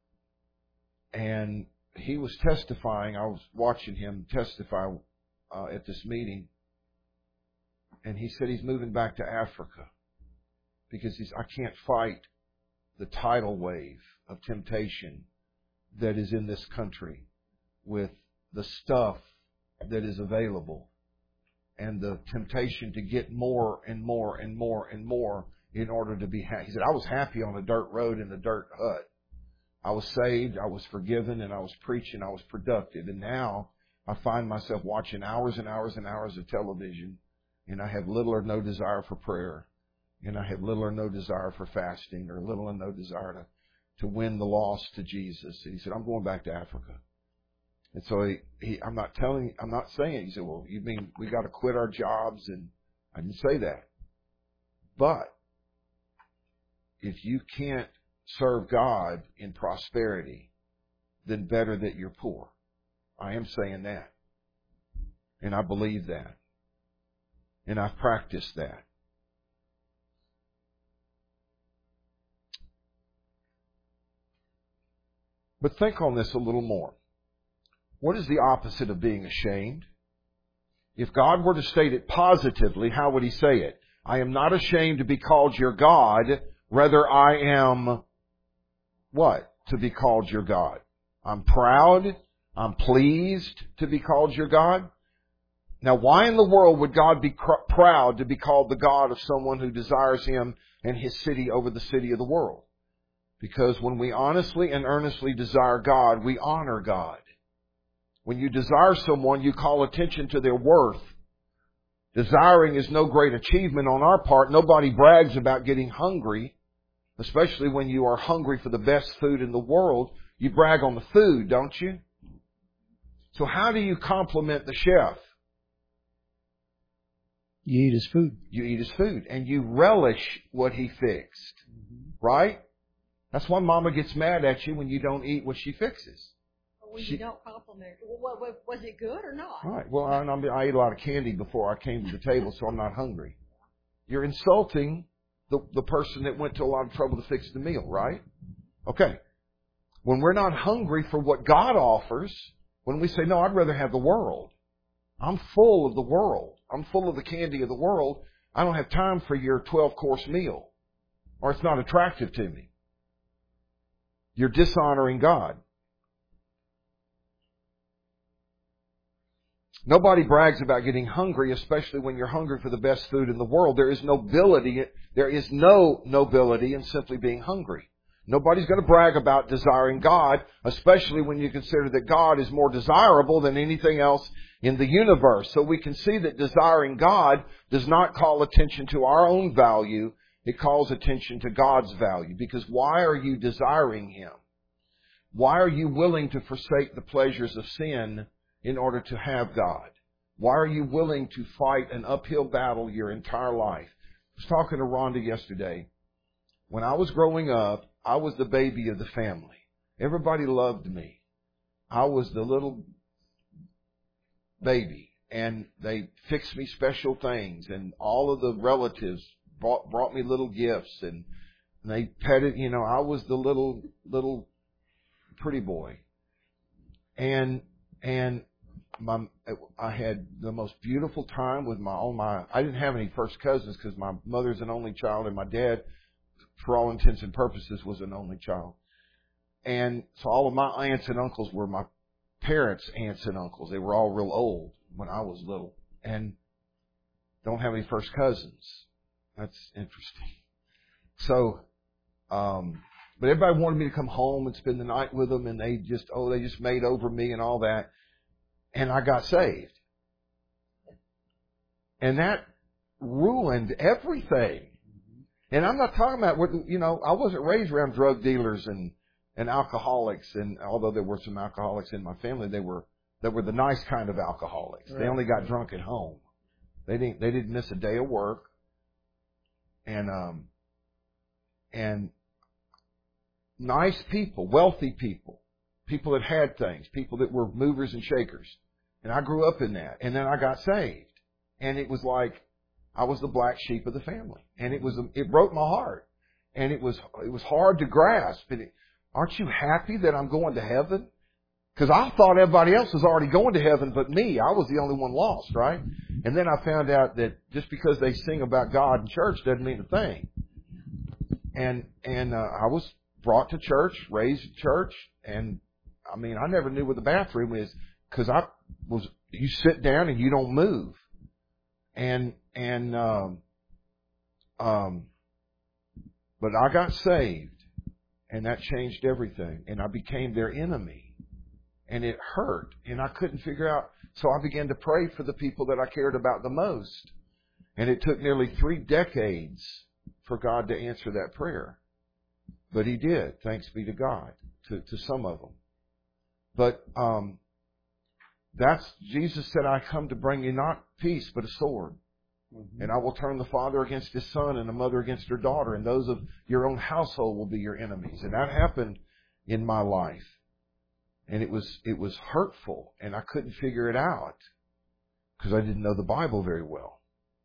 And he was testifying. I was watching him testify at this meeting. And he said he's moving back to Africa because I can't fight the tidal wave of temptation that is in this country with the stuff that is available. the temptation to get more and more and more and more in order to be happy. He said, I was happy on a dirt road in a dirt hut. I was saved, I was forgiven, and I was preaching, I was productive. And now I find myself watching hours and hours and hours of television, and I have little or no desire for prayer, and I have little or no desire for fasting, or little or no desire to win the lost to Jesus. And he said, I'm going back to Africa. And so I'm not saying, he said, well, you mean we got to quit our jobs? And I didn't say that. But if you can't serve God in prosperity, then better that you're poor. I am saying that. And I believe that. And I've practiced that. But think on this a little more. What is the opposite of being ashamed? If God were to state it positively, how would He say it? I am not ashamed to be called your God. Rather, I am what? To be called your God. I'm proud. I'm pleased to be called your God. Now, why in the world would God be proud to be called the God of someone who desires Him and His city over the city of the world? Because when we honestly and earnestly desire God, we honor God. When you desire someone, you call attention to their worth. Desiring is no great achievement on our part. Nobody brags about getting hungry, especially when you are hungry for the best food in the world. You brag on the food, don't you? So how do you compliment the chef? You eat his food. You eat his food, and you relish what he fixed. Right? That's why Mama gets mad at you when you don't eat what she fixes. When you don't compliment her. Well, was it good or not? Right. Well, I ate a lot of candy before I came to the table, so I'm not hungry. You're insulting the person that went to a lot of trouble to fix the meal, right? Okay. When we're not hungry for what God offers, when we say, no, I'd rather have the world. I'm full of the world. I'm full of the candy of the world. I don't have time for your 12-course meal. Or it's not attractive to me. You're dishonoring God. Nobody brags about getting hungry, especially when you're hungry for the best food in the world. There is no nobility in simply being hungry. Nobody's going to brag about desiring God, especially when you consider that God is more desirable than anything else in the universe. So we can see that desiring God does not call attention to our own value. It calls attention to God's value. Because why are you desiring Him? Why are you willing to forsake the pleasures of sin in order to have God? Why are you willing to fight an uphill battle your entire life? I was talking to Rhonda yesterday. When I was growing up, I was the baby of the family. Everybody loved me. I was the little baby, and they fixed me special things, and all of the relatives brought me little gifts, and they petted, I was the little pretty boy. And I had the most beautiful time with I didn't have any first cousins because my mother's an only child and my dad, for all intents and purposes, was an only child. And so all of my aunts and uncles were my parents' aunts and uncles. They were all real old when I was little. And don't have any first cousins. That's interesting. So, but everybody wanted me to come home and spend the night with them, and they just made over me and all that. And I got saved. And that ruined everything. And I'm not talking about, I wasn't raised around drug dealers and alcoholics, and although there were some alcoholics in my family, they were the nice kind of alcoholics. Right. They only got drunk at home. They didn't miss a day of work. And nice people, wealthy people that had things, people that were movers and shakers. And I grew up in that. And then I got saved. And it was like I was the black sheep of the family. And it broke my heart. And it was hard to grasp. Aren't you happy that I'm going to heaven? Because I thought everybody else was already going to heaven but me. I was the only one lost, right? And then I found out that just because they sing about God in church doesn't mean a thing. And I was brought to church, raised in church, and I never knew where the bathroom is because you sit down and you don't move. But I got saved, and that changed everything, and I became their enemy, and it hurt, and I couldn't figure out. So I began to pray for the people that I cared about the most, and it took nearly 3 decades for God to answer that prayer, but He did. Thanks be to God, to some of them. But Jesus said, "I come to bring you not peace, but a sword." Mm-hmm. "And I will turn the father against his son and the mother against her daughter, and those of your own household will be your enemies." And that happened in my life. And it was hurtful, and I couldn't figure it out because I didn't know the Bible very well.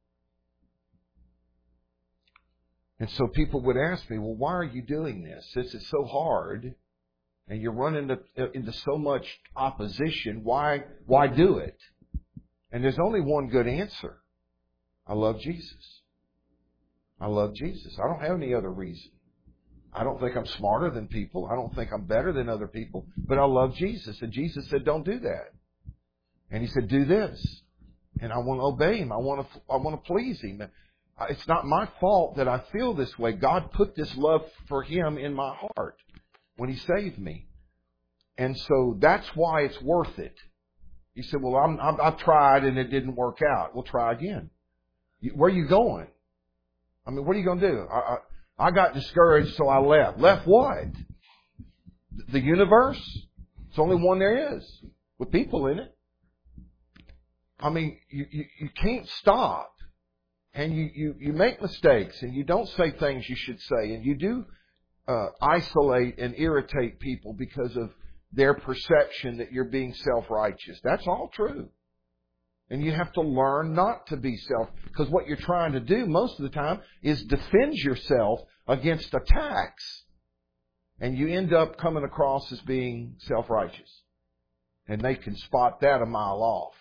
And so people would ask me, "Well, why are you doing this? This is so hard, and you're running into so much opposition. Why do it?" And there's only one good answer. I love Jesus. I love Jesus. I don't have any other reason. I don't think I'm smarter than people. I don't think I'm better than other people. But I love Jesus. And Jesus said, "Don't do that." And He said, "Do this." And I want to obey Him. I want to please Him. It's not my fault that I feel this way. God put this love for Him in my heart when He saved me. And so that's why it's worth it. You said, "Well, I've tried and it didn't work out." Well, try again. Where are you going? I mean, what are you going to do? I got discouraged, so I left. Left what? The universe? It's only one there is, with people in it. I mean, you can't stop. And you make mistakes, and you don't say things you should say, and you do isolate and irritate people because of their perception that you're being self-righteous. That's all true. And you have to learn not to be because what you're trying to do most of the time is defend yourself against attacks. And you end up coming across as being self-righteous. And they can spot that a mile off.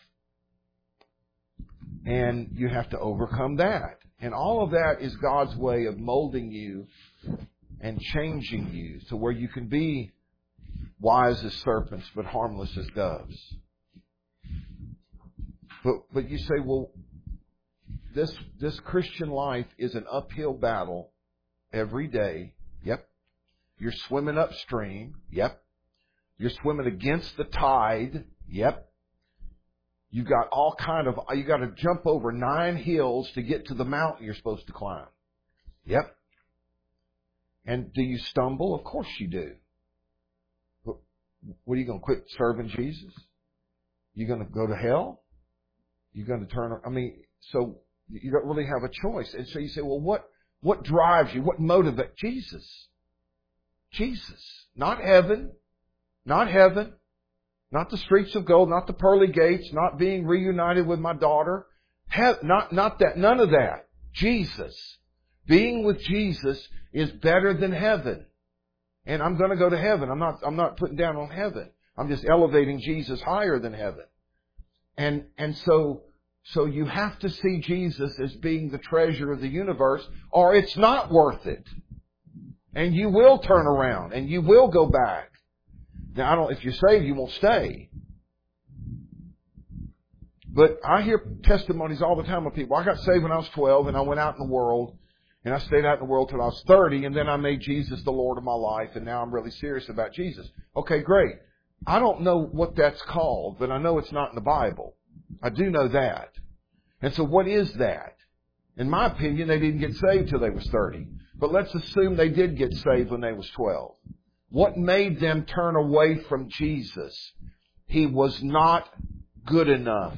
And you have to overcome that. And all of that is God's way of molding you and changing you to where you can be wise as serpents but harmless as doves. But you say, "Well, this Christian life is an uphill battle every day." Yep. You're swimming upstream. Yep. You're swimming against the tide. Yep. You got you got to jump over 9 hills to get to the mountain you're supposed to climb. Yep. And do you stumble? Of course you do. But what are you going to quit serving Jesus? You going to go to hell? You're going to turn. So you don't really have a choice. And so you say, "Well, what drives you? What motivates?" Jesus. Jesus. Not heaven. Not heaven. Not the streets of gold. Not the pearly gates. Not being reunited with my daughter. Not that. None of that. Jesus. Being with Jesus is better than heaven. And I'm going to go to heaven. I'm not putting down on heaven. I'm just elevating Jesus higher than heaven. And so you have to see Jesus as being the treasure of the universe, or it's not worth it. And you will turn around, and you will go back. Now, if you're saved, you won't stay. But I hear testimonies all the time of people. I got saved when I was 12, and I went out in the world, and I stayed out in the world till I was 30, and then I made Jesus the Lord of my life, and now I'm really serious about Jesus. Okay, great. I don't know what that's called, but I know it's not in the Bible. I do know that. And so what is that? In my opinion, they didn't get saved till they was 30. But let's assume they did get saved when they was 12. What made them turn away from Jesus? He was not good enough.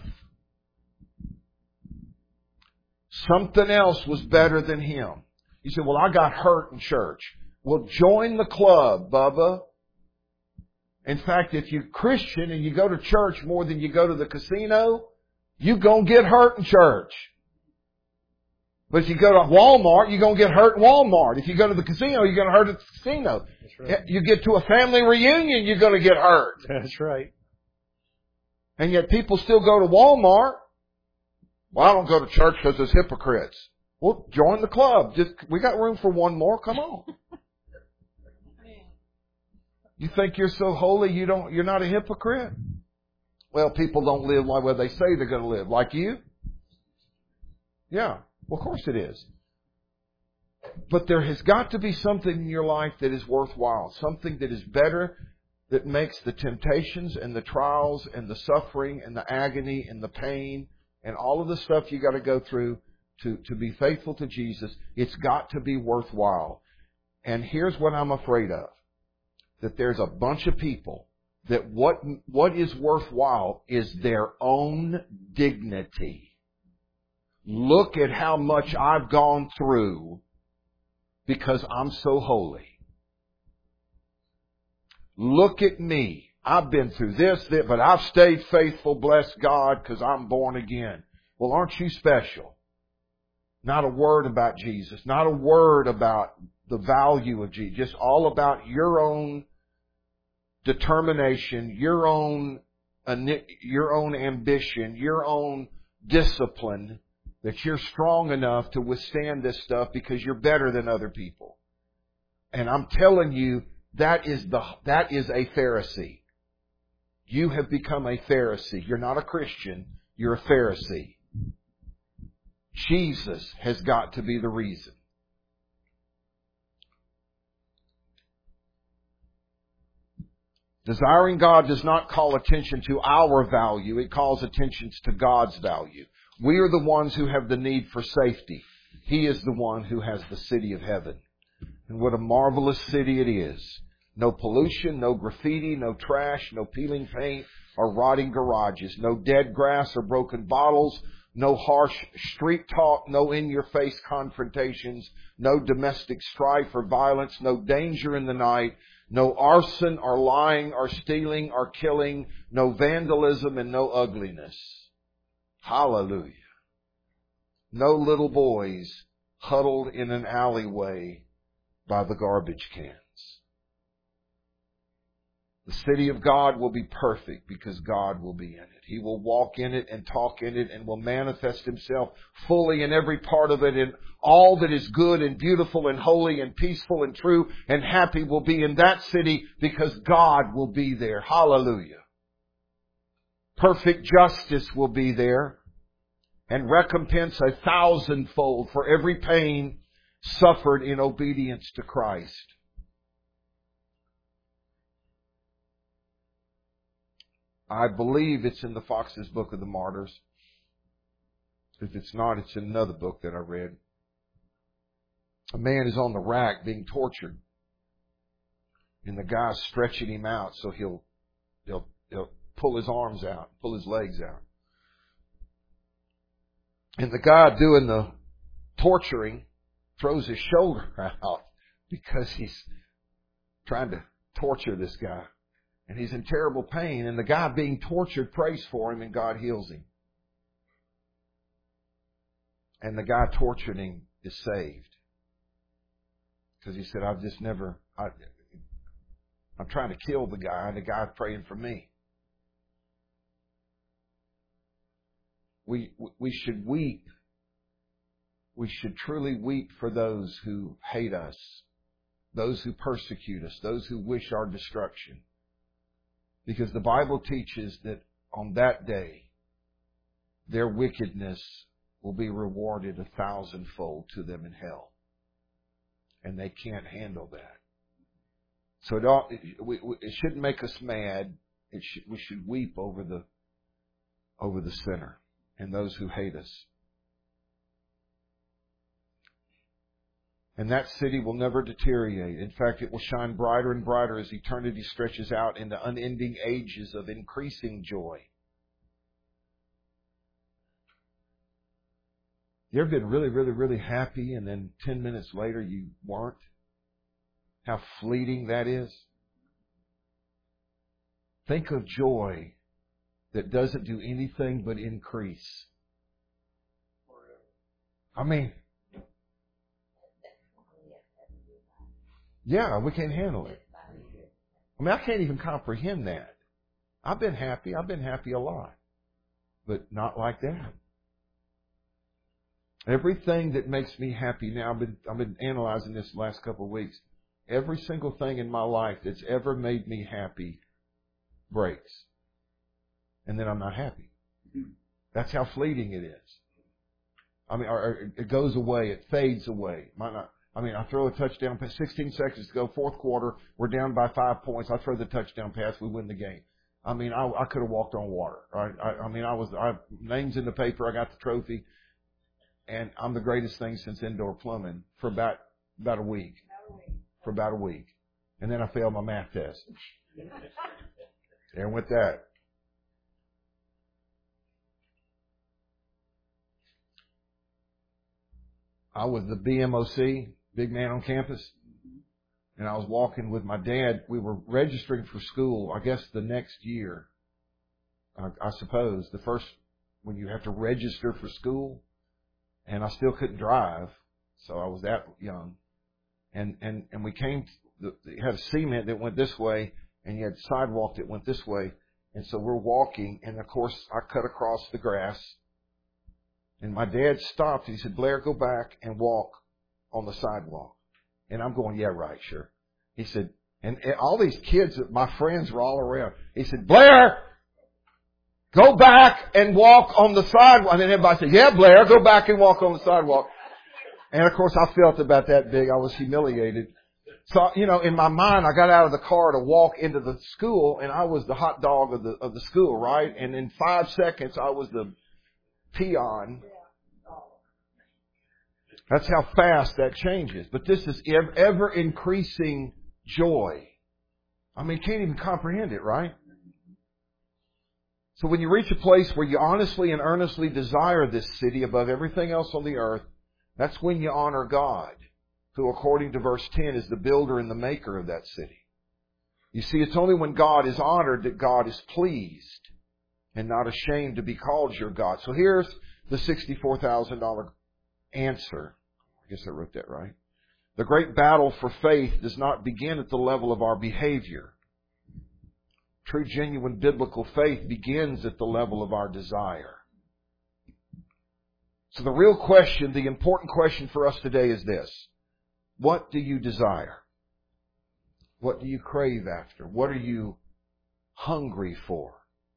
Something else was better than Him. You say, "Well, I got hurt in church." Well, join the club, Bubba. In fact, if you're Christian and you go to church more than you go to the casino, you're going to get hurt in church. But if you go to Walmart, you're going to get hurt in Walmart. If you go to the casino, you're going to hurt at the casino. That's right. You get to a family reunion, you're going to get hurt. That's right. And yet people still go to Walmart. "Well, I don't go to church because there's hypocrites." Well, join the club. We got room for one more. Come on. You think you're so holy you're not a hypocrite? Well, people don't live like what they say they're going to live. Like you? Yeah. Well, of course it is. But there has got to be something in your life that is worthwhile. Something that is better, that makes the temptations and the trials and the suffering and the agony and the pain and all of the stuff you got to go through to be faithful to Jesus. It's got to be worthwhile. And here's what I'm afraid of. That there's a bunch of people that what is worthwhile is their own dignity. Look at how much I've gone through because I'm so holy. Look at me. I've been through this, but I've stayed faithful, bless God, because I'm born again. Well, aren't you special? Not a word about Jesus. Not a word about the value of Jesus. Just all about your own determination, your own ambition, your own discipline, that you're strong enough to withstand this stuff because you're better than other people. And I'm telling you, that is a Pharisee. You have become a Pharisee. You're not a Christian. You're a Pharisee. Jesus has got to be the reason. Desiring God does not call attention to our value. It calls attention to God's value. We are the ones who have the need for safety. He is the one who has the city of heaven. And what a marvelous city it is. No pollution, no graffiti, no trash, no peeling paint or rotting garages, no dead grass or broken bottles, no harsh street talk, no in-your-face confrontations, no domestic strife or violence, no danger in the night, no arson or lying or stealing or killing, no vandalism and no ugliness. Hallelujah. No little boys huddled in an alleyway by the garbage cans. The city of God will be perfect because God will be in it. He will walk in it and talk in it and will manifest Himself fully in every part of it, and all that is good and beautiful and holy and peaceful and true and happy will be in that city because God will be there. Hallelujah. Perfect justice will be there and recompense 1,000-fold for every pain suffered in obedience to Christ. I believe it's in the Fox's Book of the Martyrs. If it's not, it's in another book that I read. A man is on the rack being tortured. And the guy's stretching him out so he'll pull his arms out, pull his legs out. And the guy doing the torturing throws his shoulder out because he's trying to torture this guy. And he's in terrible pain. And the guy being tortured prays for him and God heals him. And the guy torturing him is saved. Because he said, I'm trying to kill the guy and the guy's praying for me. We should weep. We should truly weep for those who hate us, those who persecute us, those who wish our destruction. Because the Bible teaches that on that day, their wickedness will be rewarded 1,000-fold to them in hell. And they can't handle that. So it shouldn't make us mad. We should weep over the sinner and those who hate us. And that city will never deteriorate. In fact, it will shine brighter and brighter as eternity stretches out into unending ages of increasing joy. You ever been really, really, really happy and then 10 minutes later you weren't? How fleeting that is. Think of joy that doesn't do anything but increase. I mean, yeah, we can't handle it. I mean, I can't even comprehend that. I've been happy a lot. But not like that. Everything that makes me happy now, I've been analyzing this the last couple of weeks. Every single thing in my life that's ever made me happy breaks. And then I'm not happy. That's how fleeting it is. I mean, or it goes away, it fades away. Might not. I mean, I throw a touchdown pass, 16 seconds to go, fourth quarter, we're down by 5 points. I throw the touchdown pass, we win the game. I mean, I could have walked on water, right? Names in the paper, I got the trophy, and I'm the greatest thing since indoor plumbing for about a week. For about a week. And then I failed my math test. And with that, I was the BMOC, big man on campus, and I was walking with my dad. We were registering for school, I guess the next year, I suppose, the first, when you have to register for school, and I still couldn't drive, so I was that young. And we came, you had a cement that went this way, and you had sidewalk that went this way, and so we're walking, and of course I cut across the grass, and my dad stopped, and he said, Blair, go back and walk on the sidewalk. And I'm going, yeah, right, sure. He said, and all these kids, my friends were all around. He said, Blair, go back and walk on the sidewalk. And then everybody said, yeah, Blair, go back and walk on the sidewalk. And of course, I felt about that big. I was humiliated. So, in my mind, I got out of the car to walk into the school, and I was the hot dog of the school, right? And in 5 seconds, I was the peon. That's how fast that changes. But this is ever increasing joy. I mean, you can't even comprehend it, right? So when you reach a place where you honestly and earnestly desire this city above everything else on the earth, that's when you honor God, who, according to verse 10, is the builder and the maker of that city. You see, it's only when God is honored that God is pleased and not ashamed to be called your God. So here's the $64,000 answer. I guess I wrote that right. The great battle for faith does not begin at the level of our behavior. True, genuine biblical faith begins at the level of our desire. So the real question, the important question for us today is this. What do you desire? What do you crave after? What are you hungry for?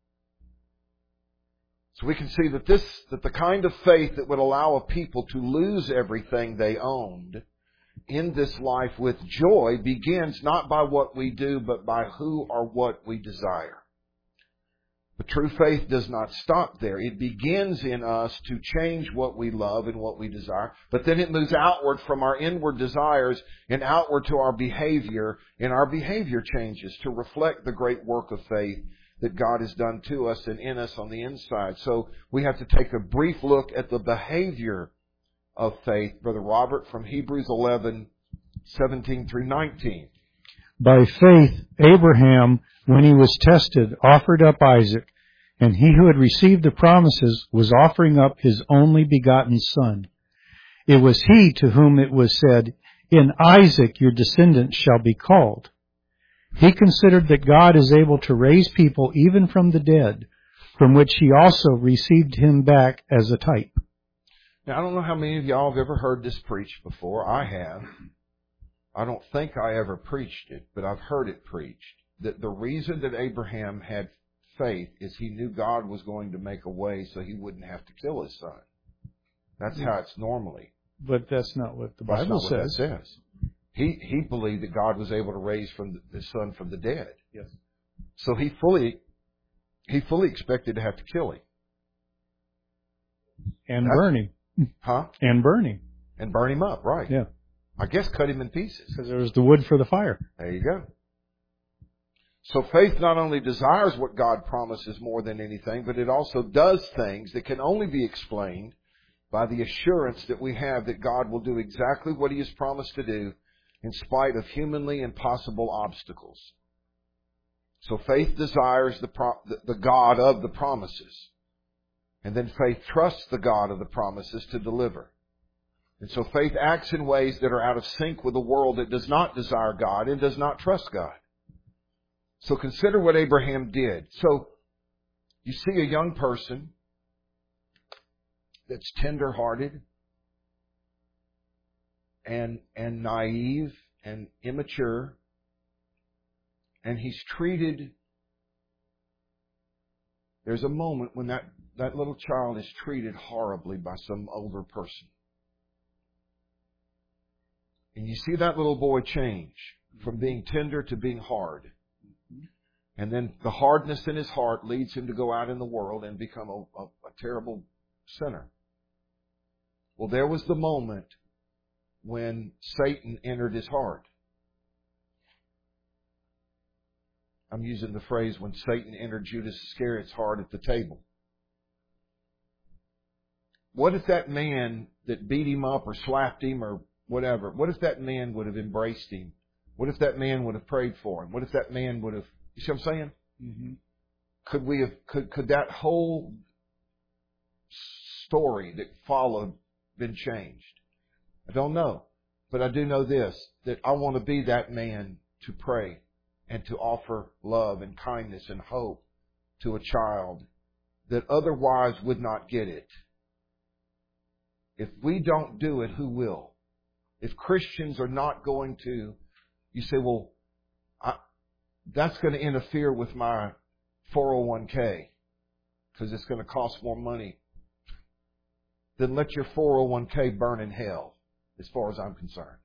So we can see that the kind of faith that would allow a people to lose everything they owned in this life with joy begins not by what we do, but by who or what we desire. But true faith does not stop there. It begins in us to change what we love and what we desire. But then it moves outward from our inward desires and outward to our behavior. And our behavior changes to reflect the great work of faith that God has done to us and in us on the inside. So we have to take a brief look at the behavior of faith. Brother Robert, from Hebrews 11:17 through 19. By faith, Abraham, when he was tested, offered up Isaac, and he who had received the promises was offering up his only begotten son. It was he to whom it was said, in Isaac your descendants shall be called. He considered that God is able to raise people even from the dead, from which he also received him back as a type. Now, I don't know how many of y'all have ever heard this preached before. I have. I don't think I ever preached it, but I've heard it preached. That the reason that Abraham had faith is he knew God was going to make a way so he wouldn't have to kill his son. That's how it's normally. But that's not what the Bible says. That's not what that says. He believed that God was able to raise from the son from the dead. Yes. So he fully expected to have to kill him. And burn him. Huh? And burn him. And burn him up, right. Yeah. I guess cut him in pieces. Because there was the wood for the fire. There you go. So faith not only desires what God promises more than anything, but it also does things that can only be explained by the assurance that we have that God will do exactly what He has promised to do in spite of humanly impossible obstacles. So faith desires the God of the promises. And then faith trusts the God of the promises to deliver. And so faith acts in ways that are out of sync with a world that does not desire God and does not trust God. So consider what Abraham did. So you see a young person that's tender-hearted and naive and immature, and he's treated. There's a moment when that little child is treated horribly by some older person. And you see that little boy change from being tender to being hard. And then the hardness in his heart leads him to go out in the world and become a terrible sinner. Well, there was the moment when Satan entered his heart. I'm using the phrase when Satan entered Judas Iscariot's heart at the table. What if that man that beat him up or slapped him or whatever, what if that man would have embraced him? What if that man would have prayed for him? What if that man would have, you see what I'm saying? Mm-hmm. Could that whole story that followed been changed? I don't know. But I do know this, that I want to be that man to pray and to offer love and kindness and hope to a child that otherwise would not get it. If we don't do it, who will? If Christians are not going to, you say, well, that's going to interfere with my 401k because it's going to cost more money. Then let your 401k burn in hell, as far as I'm concerned.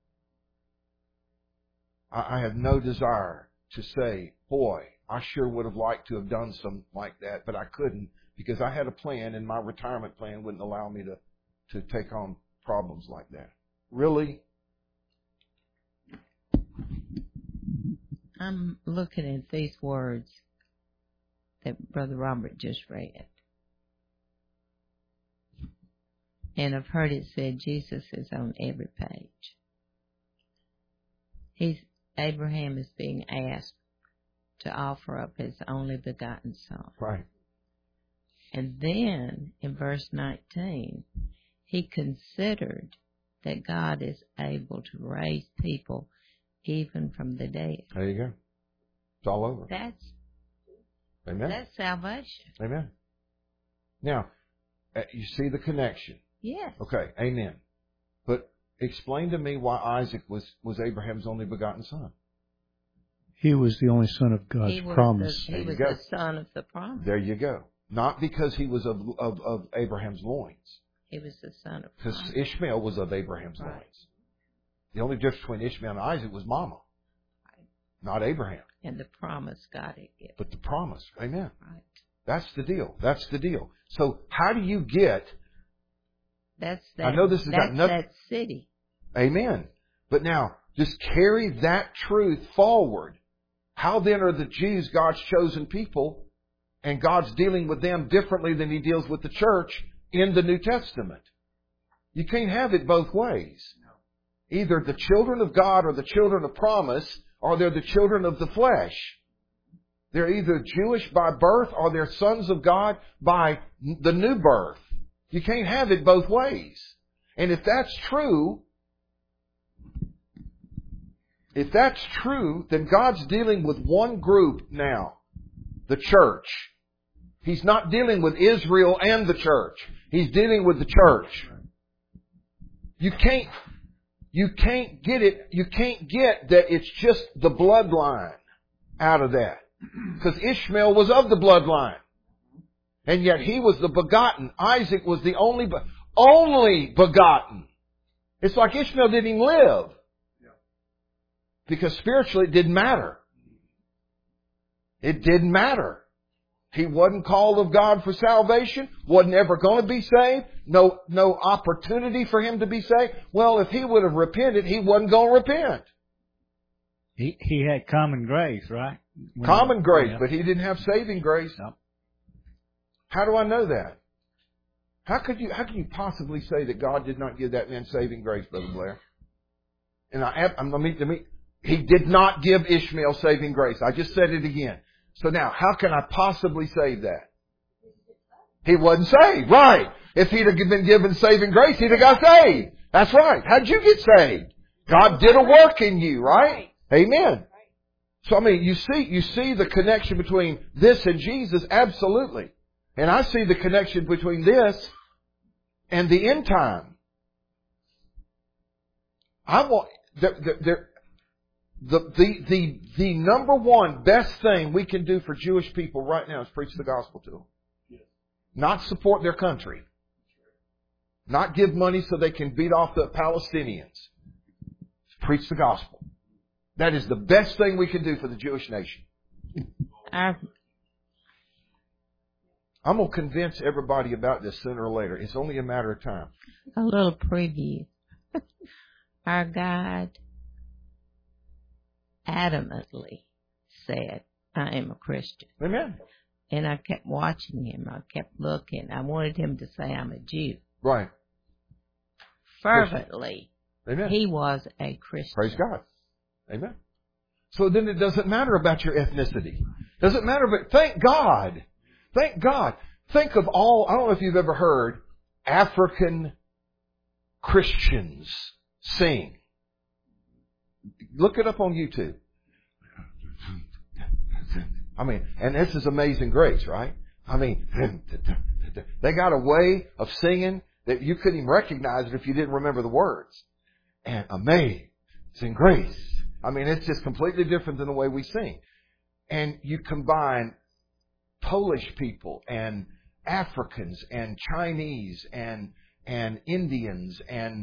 I have no desire to say, boy, I sure would have liked to have done something like that, but I couldn't because I had a plan and my retirement plan wouldn't allow me to take on problems like that. Really? I'm looking at these words that Brother Robert just read. And I've heard it said Jesus is on every page. Abraham is being asked to offer up his only begotten son. Right. And then in verse 19, he considered that God is able to raise people even from the dead. There you go. It's all over. Amen. That's salvation. Amen. Now, you see the connection. Yes. Okay, amen. But explain to me why Isaac was Abraham's only begotten son. He was the only son of God's promise. He was the son of the promise. There you go. Not because he was of Abraham's loins. He was the son of Because promise. Ishmael was of Abraham's loins. The only difference between Ishmael and Isaac was mama. Right. Not Abraham. And the promise God had given. But the promise. Amen. Right. That's the deal. That's the deal. So how do you get... I know this has got nothing... that city. Amen. But now, just carry that truth forward. How then are the Jews God's chosen people, and God's dealing with them differently than He deals with the church in the New Testament? You can't have it both ways. Either the children of God are the children of promise, or they're the children of the flesh. They're either Jewish by birth, or they're sons of God by the new birth. You can't have it both ways. And if that's true, then God's dealing with one group now, the church. He's not dealing with Israel and the church. He's dealing with the church. You can't get it. You can't get that it's just the bloodline out of that. Because Ishmael was of the bloodline. And yet he was the begotten. Isaac was the only begotten. It's like Ishmael didn't even live. Because spiritually it didn't matter. It didn't matter. He wasn't called of God for salvation. Wasn't ever going to be saved. No opportunity for him to be saved. Well, if he would have repented, he wasn't going to repent. He had common grace, right? Common grace, but he didn't have saving grace. No. How do I know that? How can you possibly say that God did not give that man saving grace, Brother Blair? And he did not give Ishmael saving grace. I just said it again. So now, how can I possibly say that? He wasn't saved. Right. If he'd have been given saving grace, he'd have got saved. That's right. How'd you get saved? God did a work in you, right? Amen. So you see the connection between this and Jesus? Absolutely. And I see the connection between this and the end time. The number one best thing we can do for Jewish people right now is preach the gospel to them. Not support their country. Not give money so they can beat off the Palestinians. Preach the gospel. That is the best thing we can do for the Jewish nation. I'm going to convince everybody about this sooner or later. It's only a matter of time. A little preview. Our God adamantly said, I am a Christian. Amen. And I kept watching him. I kept looking. I wanted him to say I'm a Jew. Right. Fervently. Amen. He was a Christian. Praise God. Amen. So then it doesn't matter about your ethnicity. Doesn't matter, but thank God. Thank God. Think of all, I don't know if you've ever heard African Christians sing. Look it up on YouTube. I mean, and this is Amazing Grace, right? I mean, they got a way of singing that you couldn't even recognize it if you didn't remember the words. And Amazing Grace. I mean, it's just completely different than the way we sing. And you combine Polish people and Africans and Chinese and Indians and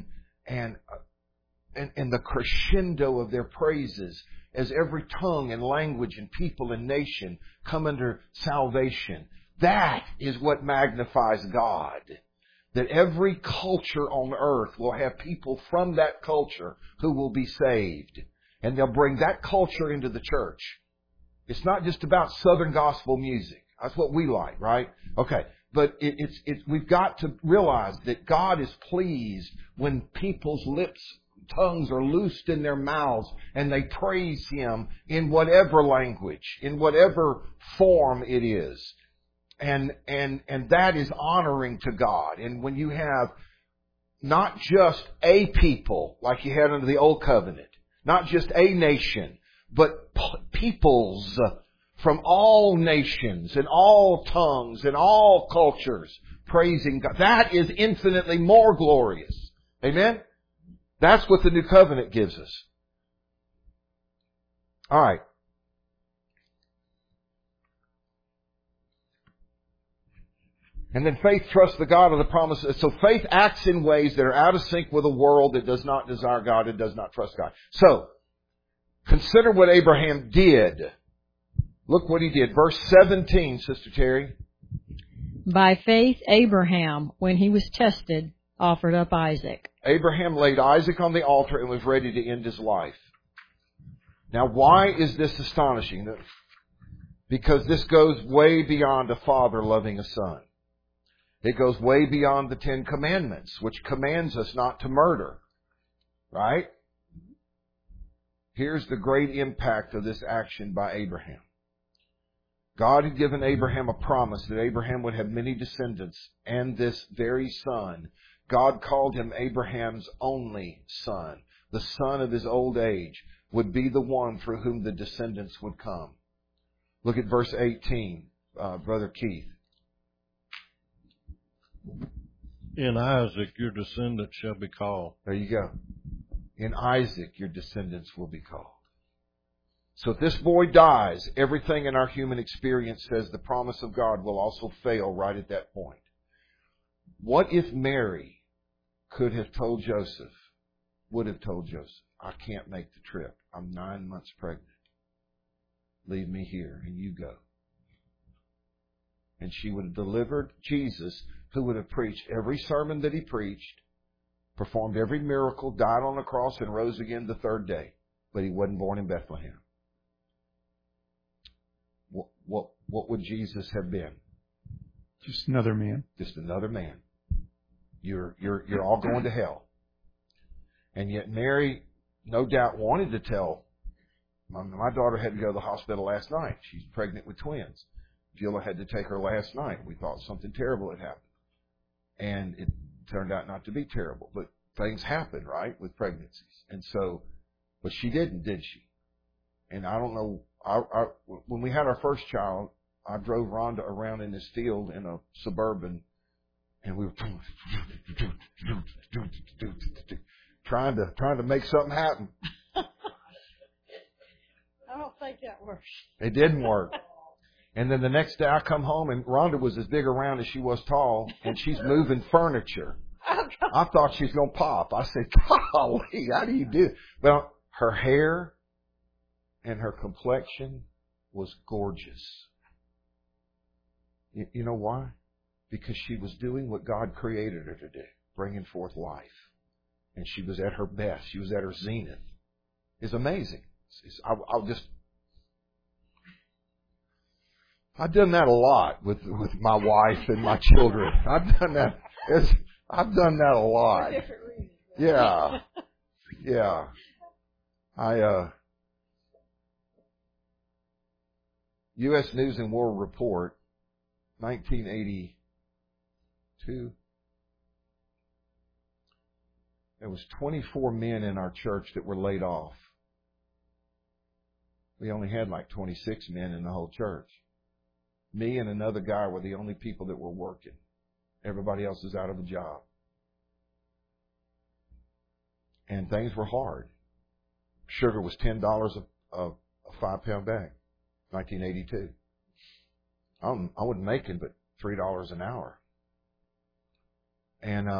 the crescendo of their praises as every tongue and language and people and nation come under salvation. That is what magnifies God. That every culture on earth will have people from that culture who will be saved. And they'll bring that culture into the church. It's not just about Southern gospel music. That's what we like, right? Okay. But we've got to realize that God is pleased when people's lips, tongues are loosed in their mouths and they praise Him in whatever language, in whatever form it is. And that is honoring to God. And when you have not just a people like you had under the Old Covenant, not just a nation, but peoples from all nations and all tongues and all cultures praising God. That is infinitely more glorious. Amen? That's what the New Covenant gives us. All right. And then faith trusts the God of the promises. So faith acts in ways that are out of sync with a world that does not desire God and does not trust God. So, consider what Abraham did. Look what he did. Verse 17, Sister Terry. By faith, Abraham, when he was tested, offered up Isaac. Abraham laid Isaac on the altar and was ready to end his life. Now, why is this astonishing? Because this goes way beyond a father loving a son. It goes way beyond the 10 Commandments, which commands us not to murder. Right? Here's the great impact of this action by Abraham. God had given Abraham a promise that Abraham would have many descendants, and this very son, God called him Abraham's only son. The son of his old age would be the one through whom the descendants would come. Look at verse 18, Brother Keith. In Isaac your descendants shall be called. There you go. In Isaac your descendants will be called. So if this boy dies, everything in our human experience says the promise of God will also fail right at that point. What if Mary could have told Joseph, would have told Joseph, I can't make the trip. I'm 9 months pregnant. Leave me here and you go. And she would have delivered Jesus, who would have preached every sermon that he preached, performed every miracle, died on the cross, and rose again the third day. But he wasn't born in Bethlehem. What would Jesus have been? Just another man. Just another man. You're all going to hell. And yet Mary, no doubt, wanted to tell. My daughter had to go to the hospital last night. She's pregnant with twins. Gilla had to take her last night. We thought something terrible had happened. And it turned out not to be terrible. But things happen, right, with pregnancies. And so, but she didn't, did she? And I don't know. When we had our first child, I drove Rhonda around in this field in a Suburban, and we were trying to make something happen. I don't think that works. It didn't work. And then the next day I come home and Rhonda was as big around as she was tall, and she's moving furniture. I thought she was going to pop. I said, golly, how do you do it? Well, her hair and her complexion was gorgeous. You know why? Because she was doing what God created her to do, bringing forth life. And she was at her best. She was at her zenith. It's amazing. I've done that a lot with my wife and my children. I've done that a lot. Yeah. Yeah. U.S. News and World Report, 1982. There was 24 men in our church that were laid off. We only had like 26 men in the whole church. Me and another guy were the only people that were working. Everybody else was out of a job. And things were hard. Sugar was $10 a 5-pound bag, 1982. I wasn't making but $3 an hour. And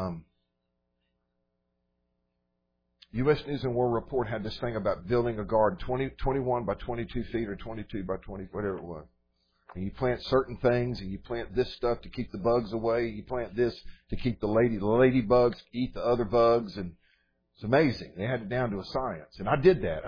U.S. News and World Report had this thing about building a garden, 21 by 22 feet or 22 by 20, whatever it was. And you plant certain things, and you plant this stuff to keep the bugs away. You plant this to keep the ladybugs eat the other bugs, and it's amazing. They had it down to a science, and I did that,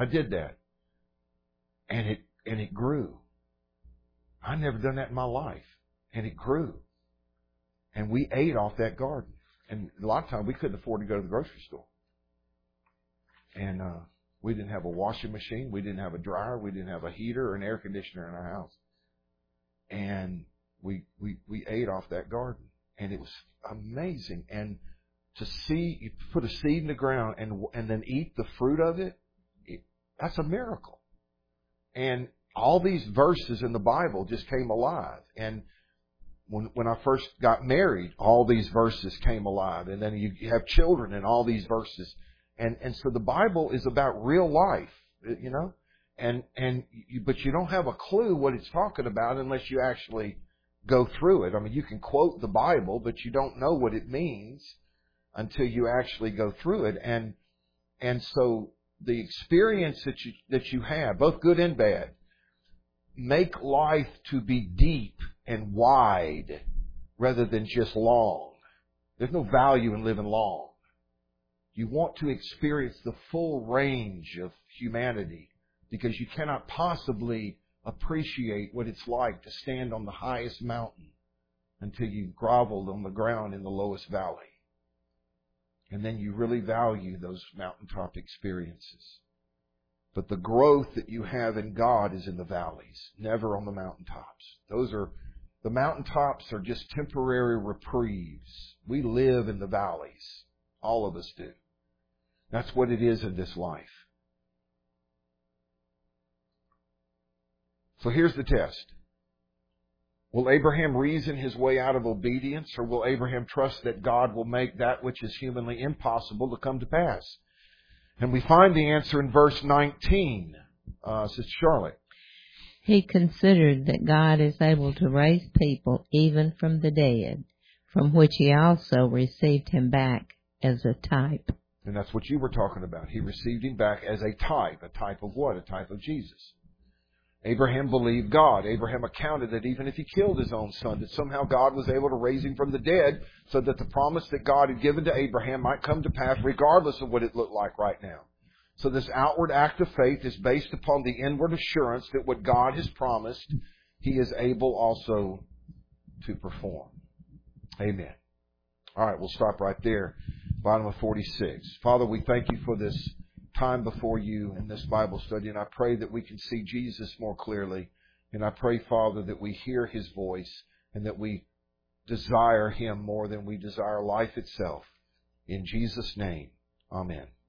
and it grew. I'd never done that in my life, and it grew, and we ate off that garden. And a lot of times we couldn't afford to go to the grocery store, and we didn't have a washing machine, we didn't have a dryer, we didn't have a heater or an air conditioner in our house. And we ate off that garden, and it was amazing. And to see you put a seed in the ground and then eat the fruit of it, that's a miracle. And all these verses in the Bible just came alive. And when I first got married, all these verses came alive. And then you have children, and all these verses. And so the Bible is about real life, you know. But you don't have a clue what it's talking about unless you actually go through it. I mean, you can quote the Bible, but you don't know what it means until you actually go through it. And so the experience that you have, both good and bad, make life to be deep and wide rather than just long. There's no value in living long. You want to experience the full range of humanity, because you cannot possibly appreciate what it's like to stand on the highest mountain until you've groveled on the ground in the lowest valley. And then you really value those mountaintop experiences. But the growth that you have in God is in the valleys, never on the mountaintops. The mountaintops are just temporary reprieves. We live in the valleys. All of us do. That's what it is in this life. So here's the test. Will Abraham reason his way out of obedience, or will Abraham trust that God will make that which is humanly impossible to come to pass? And we find the answer in verse 19, Sister Charlotte. He considered that God is able to raise people even from the dead, from which he also received him back as a type. And that's what you were talking about. He received him back as a type. A type of what? A type of Jesus. Abraham believed God. Abraham accounted that even if he killed his own son, that somehow God was able to raise him from the dead so that the promise that God had given to Abraham might come to pass regardless of what it looked like right now. So this outward act of faith is based upon the inward assurance that what God has promised, he is able also to perform. Amen. All right, we'll stop right there. Bottom of 46. Father, we thank you for this time before you in this Bible study, and I pray that we can see Jesus more clearly. And I pray, Father, that we hear his voice and that we desire him more than we desire life itself. In Jesus' name, amen.